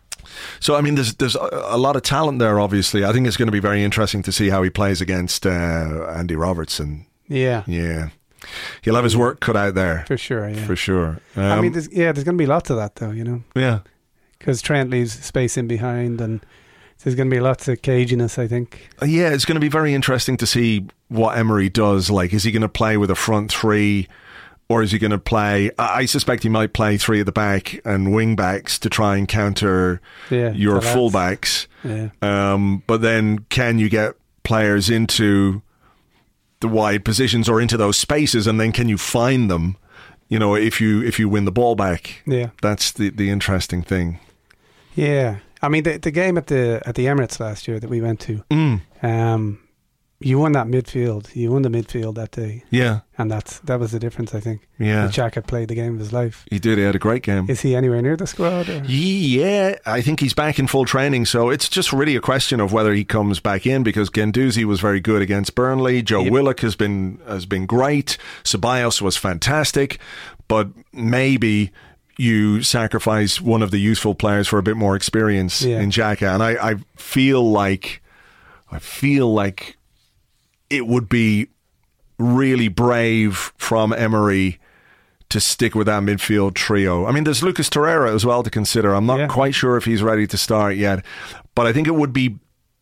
[SPEAKER 2] so I mean, there's there's a, a lot of talent there. Obviously, I think it's going to be very interesting to see how he plays against uh, Andy Robertson.
[SPEAKER 5] Yeah,
[SPEAKER 2] Yeah, he'll have his work cut out there
[SPEAKER 5] for sure. Yeah.
[SPEAKER 2] for sure. Um,
[SPEAKER 5] I mean, there's, yeah, there's going to be lots of that though, you know,
[SPEAKER 2] yeah.
[SPEAKER 5] because Trent leaves space in behind, and there's going to be lots of caginess, I think.
[SPEAKER 2] Yeah, it's going to be very interesting to see what Emery does. Like, is he going to play with a front three, or is he going to play? I I suspect he might play three at the back and wing backs to try and counter
[SPEAKER 5] Yeah,
[SPEAKER 2] your
[SPEAKER 5] the lads.
[SPEAKER 2] fullbacks.
[SPEAKER 5] Yeah,
[SPEAKER 2] Um, but then, can you get players into the wide positions or into those spaces, and then can you find them? You know, if you if you win the ball back,
[SPEAKER 5] yeah,
[SPEAKER 2] that's the the interesting thing.
[SPEAKER 5] yeah. I mean, the the game at the at the Emirates last year that we went to,
[SPEAKER 2] Mm,
[SPEAKER 5] um, you won that midfield. You won the midfield that day,
[SPEAKER 2] yeah,
[SPEAKER 5] and that's that was the difference, I think.
[SPEAKER 2] yeah.
[SPEAKER 5] Xhaka played the game of his life.
[SPEAKER 2] He did. He had a great game.
[SPEAKER 5] Is he anywhere near the squad? Or?
[SPEAKER 2] Yeah, I think he's back in full training, so it's just really a question of whether he comes back in, because Guendouzi was very good against Burnley. Joe
[SPEAKER 5] Yep.
[SPEAKER 2] Willock has been has been great. Ceballos was fantastic, but maybe you sacrifice one of the useful players for a bit more experience
[SPEAKER 5] Yeah.
[SPEAKER 2] in Xhaka, and I, I feel like I feel like it would be really brave from Emery to stick with that midfield trio. I mean, there's Lucas Torreira as well to consider. I'm not
[SPEAKER 5] Yeah.
[SPEAKER 2] quite sure if he's ready to start yet, but I think it would be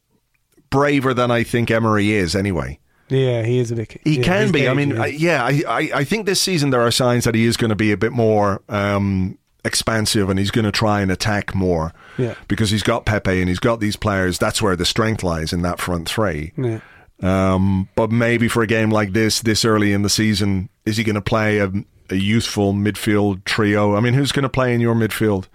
[SPEAKER 2] braver than I think Emery is anyway.
[SPEAKER 5] Yeah, he is a bit.
[SPEAKER 2] He
[SPEAKER 5] yeah,
[SPEAKER 2] can
[SPEAKER 5] he's
[SPEAKER 2] be. I mean,
[SPEAKER 5] cagey,
[SPEAKER 2] I, yeah, I, I, I think this season there are signs that he is going to be a bit more um, expansive, and he's going to try and attack more,
[SPEAKER 5] yeah,
[SPEAKER 2] because he's got Pepe and he's got these players. That's where the strength lies, in that front three.
[SPEAKER 5] yeah.
[SPEAKER 2] Um, but maybe for a game like this, this early in the season, is he going to play a, a youthful midfield trio? I mean, who's going to play in your midfield?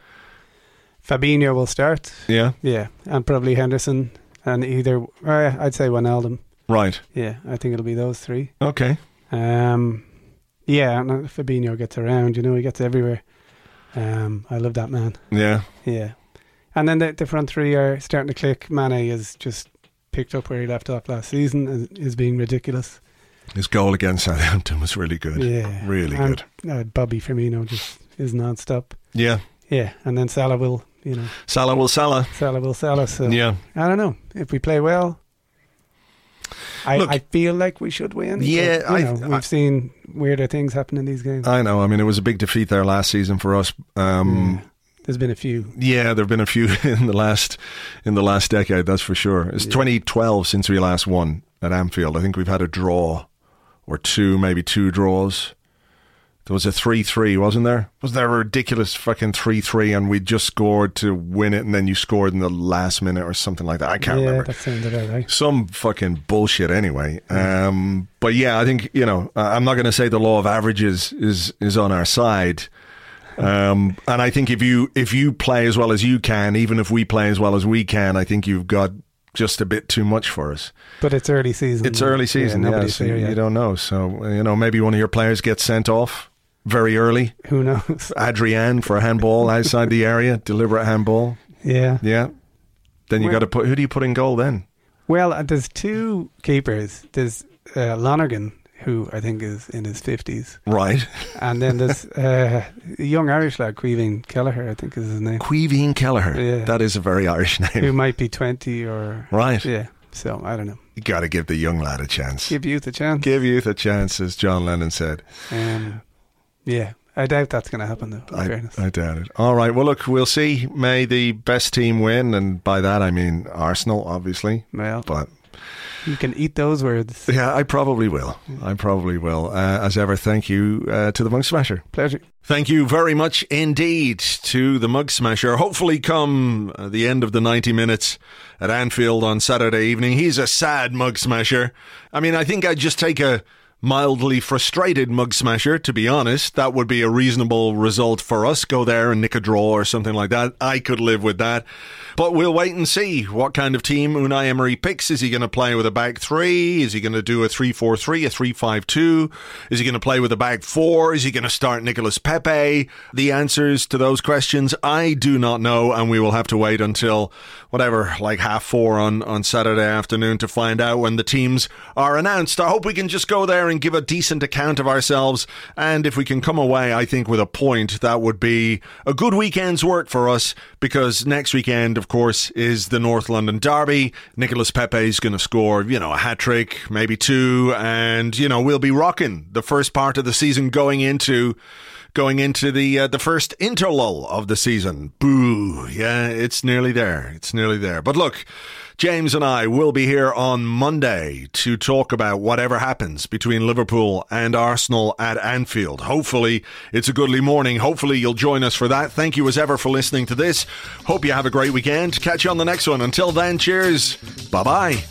[SPEAKER 5] Fabinho will start.
[SPEAKER 2] Yeah,
[SPEAKER 5] Yeah, and probably Henderson, and either uh, I'd say Wijnaldum.
[SPEAKER 2] right.
[SPEAKER 5] Yeah, I think it'll be those three.
[SPEAKER 2] Okay.
[SPEAKER 5] Um, yeah, and uh, Fabinho gets around. You know, he gets everywhere. Um, I love that man.
[SPEAKER 2] Yeah.
[SPEAKER 5] Yeah, and then the, the front three are starting to click. Mane is just picked up where he left off last season. Is, is being ridiculous.
[SPEAKER 2] His goal against Southampton was really good.
[SPEAKER 5] Yeah,
[SPEAKER 2] Really
[SPEAKER 5] and,
[SPEAKER 2] good.
[SPEAKER 5] Uh, Bobby Firmino just is non-stop.
[SPEAKER 2] Yeah.
[SPEAKER 5] Yeah, and then Salah will, you know,
[SPEAKER 2] Salah will Salah.
[SPEAKER 5] Salah will Salah. So
[SPEAKER 2] Yeah.
[SPEAKER 5] I don't know if we play well. I,
[SPEAKER 2] Look,
[SPEAKER 5] I feel like we should win.
[SPEAKER 2] Yeah,
[SPEAKER 5] but, you
[SPEAKER 2] I-
[SPEAKER 5] know, we've
[SPEAKER 2] I-
[SPEAKER 5] seen weirder things happen in these games.
[SPEAKER 2] I know. I mean, it was a big defeat there last season for us. Um,
[SPEAKER 5] Yeah. There's been a few.
[SPEAKER 2] yeah, there have been a few in the last in the last decade. That's for sure. It's
[SPEAKER 5] Yeah.
[SPEAKER 2] twenty twelve since we last won at Anfield. I think we've had a draw or two, maybe two draws. There was a three three, wasn't there? Was there a ridiculous fucking three three and we just scored to win it, and then you scored in the last minute or something like that? I can't
[SPEAKER 5] yeah,
[SPEAKER 2] remember.
[SPEAKER 5] that sounds about right.
[SPEAKER 2] Some fucking bullshit anyway. Um, but yeah, I think, you know, uh, I'm not going to say the law of averages is, is on our side. Um, and I think if you if you play as well as you can, even if we play as well as we can, I think you've got just a bit too much for us.
[SPEAKER 5] But it's early season.
[SPEAKER 2] It's early season,
[SPEAKER 5] Yeah,
[SPEAKER 2] yeah,
[SPEAKER 5] nobody's
[SPEAKER 2] so
[SPEAKER 5] there
[SPEAKER 2] you
[SPEAKER 5] yet.
[SPEAKER 2] don't know. So, you know, maybe one of your players gets sent off very early.
[SPEAKER 5] Who knows?
[SPEAKER 2] Adrian for a handball outside the area, deliberate handball.
[SPEAKER 5] Yeah.
[SPEAKER 2] Yeah. Then you
[SPEAKER 5] Well-
[SPEAKER 2] got to put, who do you put in goal then?
[SPEAKER 5] Well, uh, there's two keepers. There's uh, Lonergan, who I think is in his fifties,
[SPEAKER 2] Right.
[SPEAKER 5] and then there's uh, a young Irish lad, Queeveen Kelleher, I think is his name,
[SPEAKER 2] Queeveen Kelleher.
[SPEAKER 5] Yeah.
[SPEAKER 2] That is a very Irish
[SPEAKER 5] who
[SPEAKER 2] name.
[SPEAKER 5] might be twenty or
[SPEAKER 2] Right.
[SPEAKER 5] yeah. So I don't know.
[SPEAKER 2] You got to give the young lad a chance.
[SPEAKER 5] Give youth a chance.
[SPEAKER 2] Give youth a chance, as John Lennon said.
[SPEAKER 5] Um, yeah, I doubt that's going to happen though. In
[SPEAKER 2] I,
[SPEAKER 5] fairness.
[SPEAKER 2] I doubt it. All right. Well, look, we'll see. May the best team win. And by that, I mean Arsenal, obviously.
[SPEAKER 5] Well,
[SPEAKER 2] But
[SPEAKER 5] you can eat those words.
[SPEAKER 2] yeah, I probably will. I probably will. Uh, as ever, thank you uh, to the Mug Smasher.
[SPEAKER 5] Pleasure.
[SPEAKER 2] Thank you very much indeed to the Mug Smasher. Hopefully come uh, the end of the ninety minutes at Anfield on Saturday evening. He's a sad Mug Smasher. I mean, I think I'd just take a mildly frustrated Mug Smasher, to be honest. That would be a reasonable result for us. Go there and nick a draw or something like that. I could live with that. But we'll wait and see what kind of team Unai Emery picks. Is he going to play with a back three? Is he going to do a three four three, a three five two? Is he going to play with a back four? Is he going to start Nicolas Pepe? The answers to those questions I do not know, and we will have to wait until whatever, like half four on, on Saturday afternoon to find out when the teams are announced. I hope we can just go there and give a decent account of ourselves, and if we can come away, I think, with a point, that would be a good weekend's work for us, because next weekend, of course, is the North London Derby. Nicolas Pepe's going to score, you know, a hat-trick, maybe two, and, you know, we'll be rocking the first part of the season going into going into the uh, the first interlull of the season. Boo. Yeah, it's nearly there. It's nearly there. But look, James and I will be here on Monday to talk about whatever happens between Liverpool and Arsenal at Anfield. Hopefully, it's a goodly morning. Hopefully, you'll join us for that. Thank you as ever for listening to this. Hope you have a great weekend. Catch you on the next one. Until then, cheers. Bye-bye.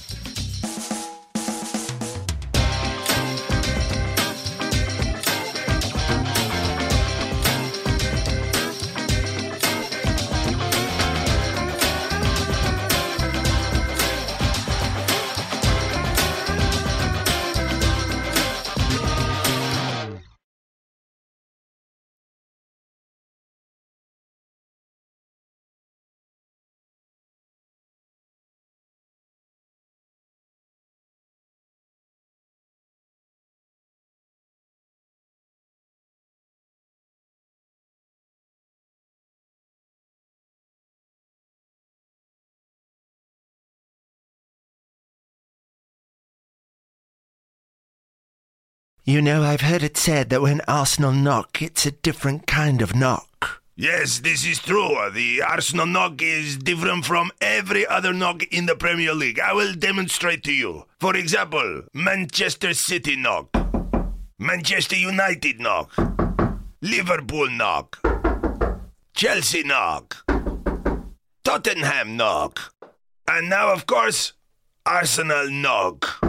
[SPEAKER 6] You know, I've heard it said that when Arsenal knock, it's a different kind of knock.
[SPEAKER 7] Yes, this is true. The Arsenal knock is different from every other knock in the Premier League. I will demonstrate to you. For example, Manchester City knock, Manchester United knock, Liverpool knock, Chelsea knock, Tottenham knock, and now, of course, Arsenal knock.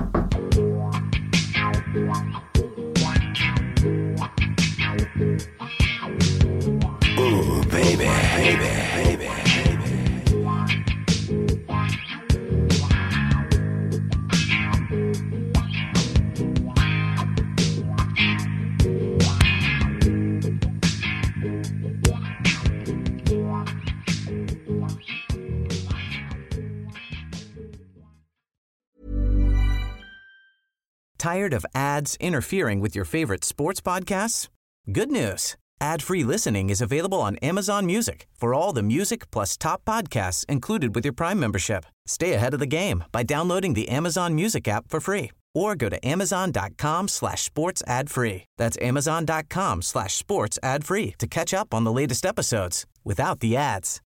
[SPEAKER 6] Ooh, baby, baby, baby, baby.
[SPEAKER 1] Tired of ads interfering with your favorite sports podcasts? Good news. Ad-free listening is available on Amazon Music for all the music plus top podcasts included with your Prime membership. Stay ahead of the game by downloading the Amazon Music app for free or go to amazon.com slash sports ad free. That's amazon.com slash sports ad free to catch up on the latest episodes without the ads.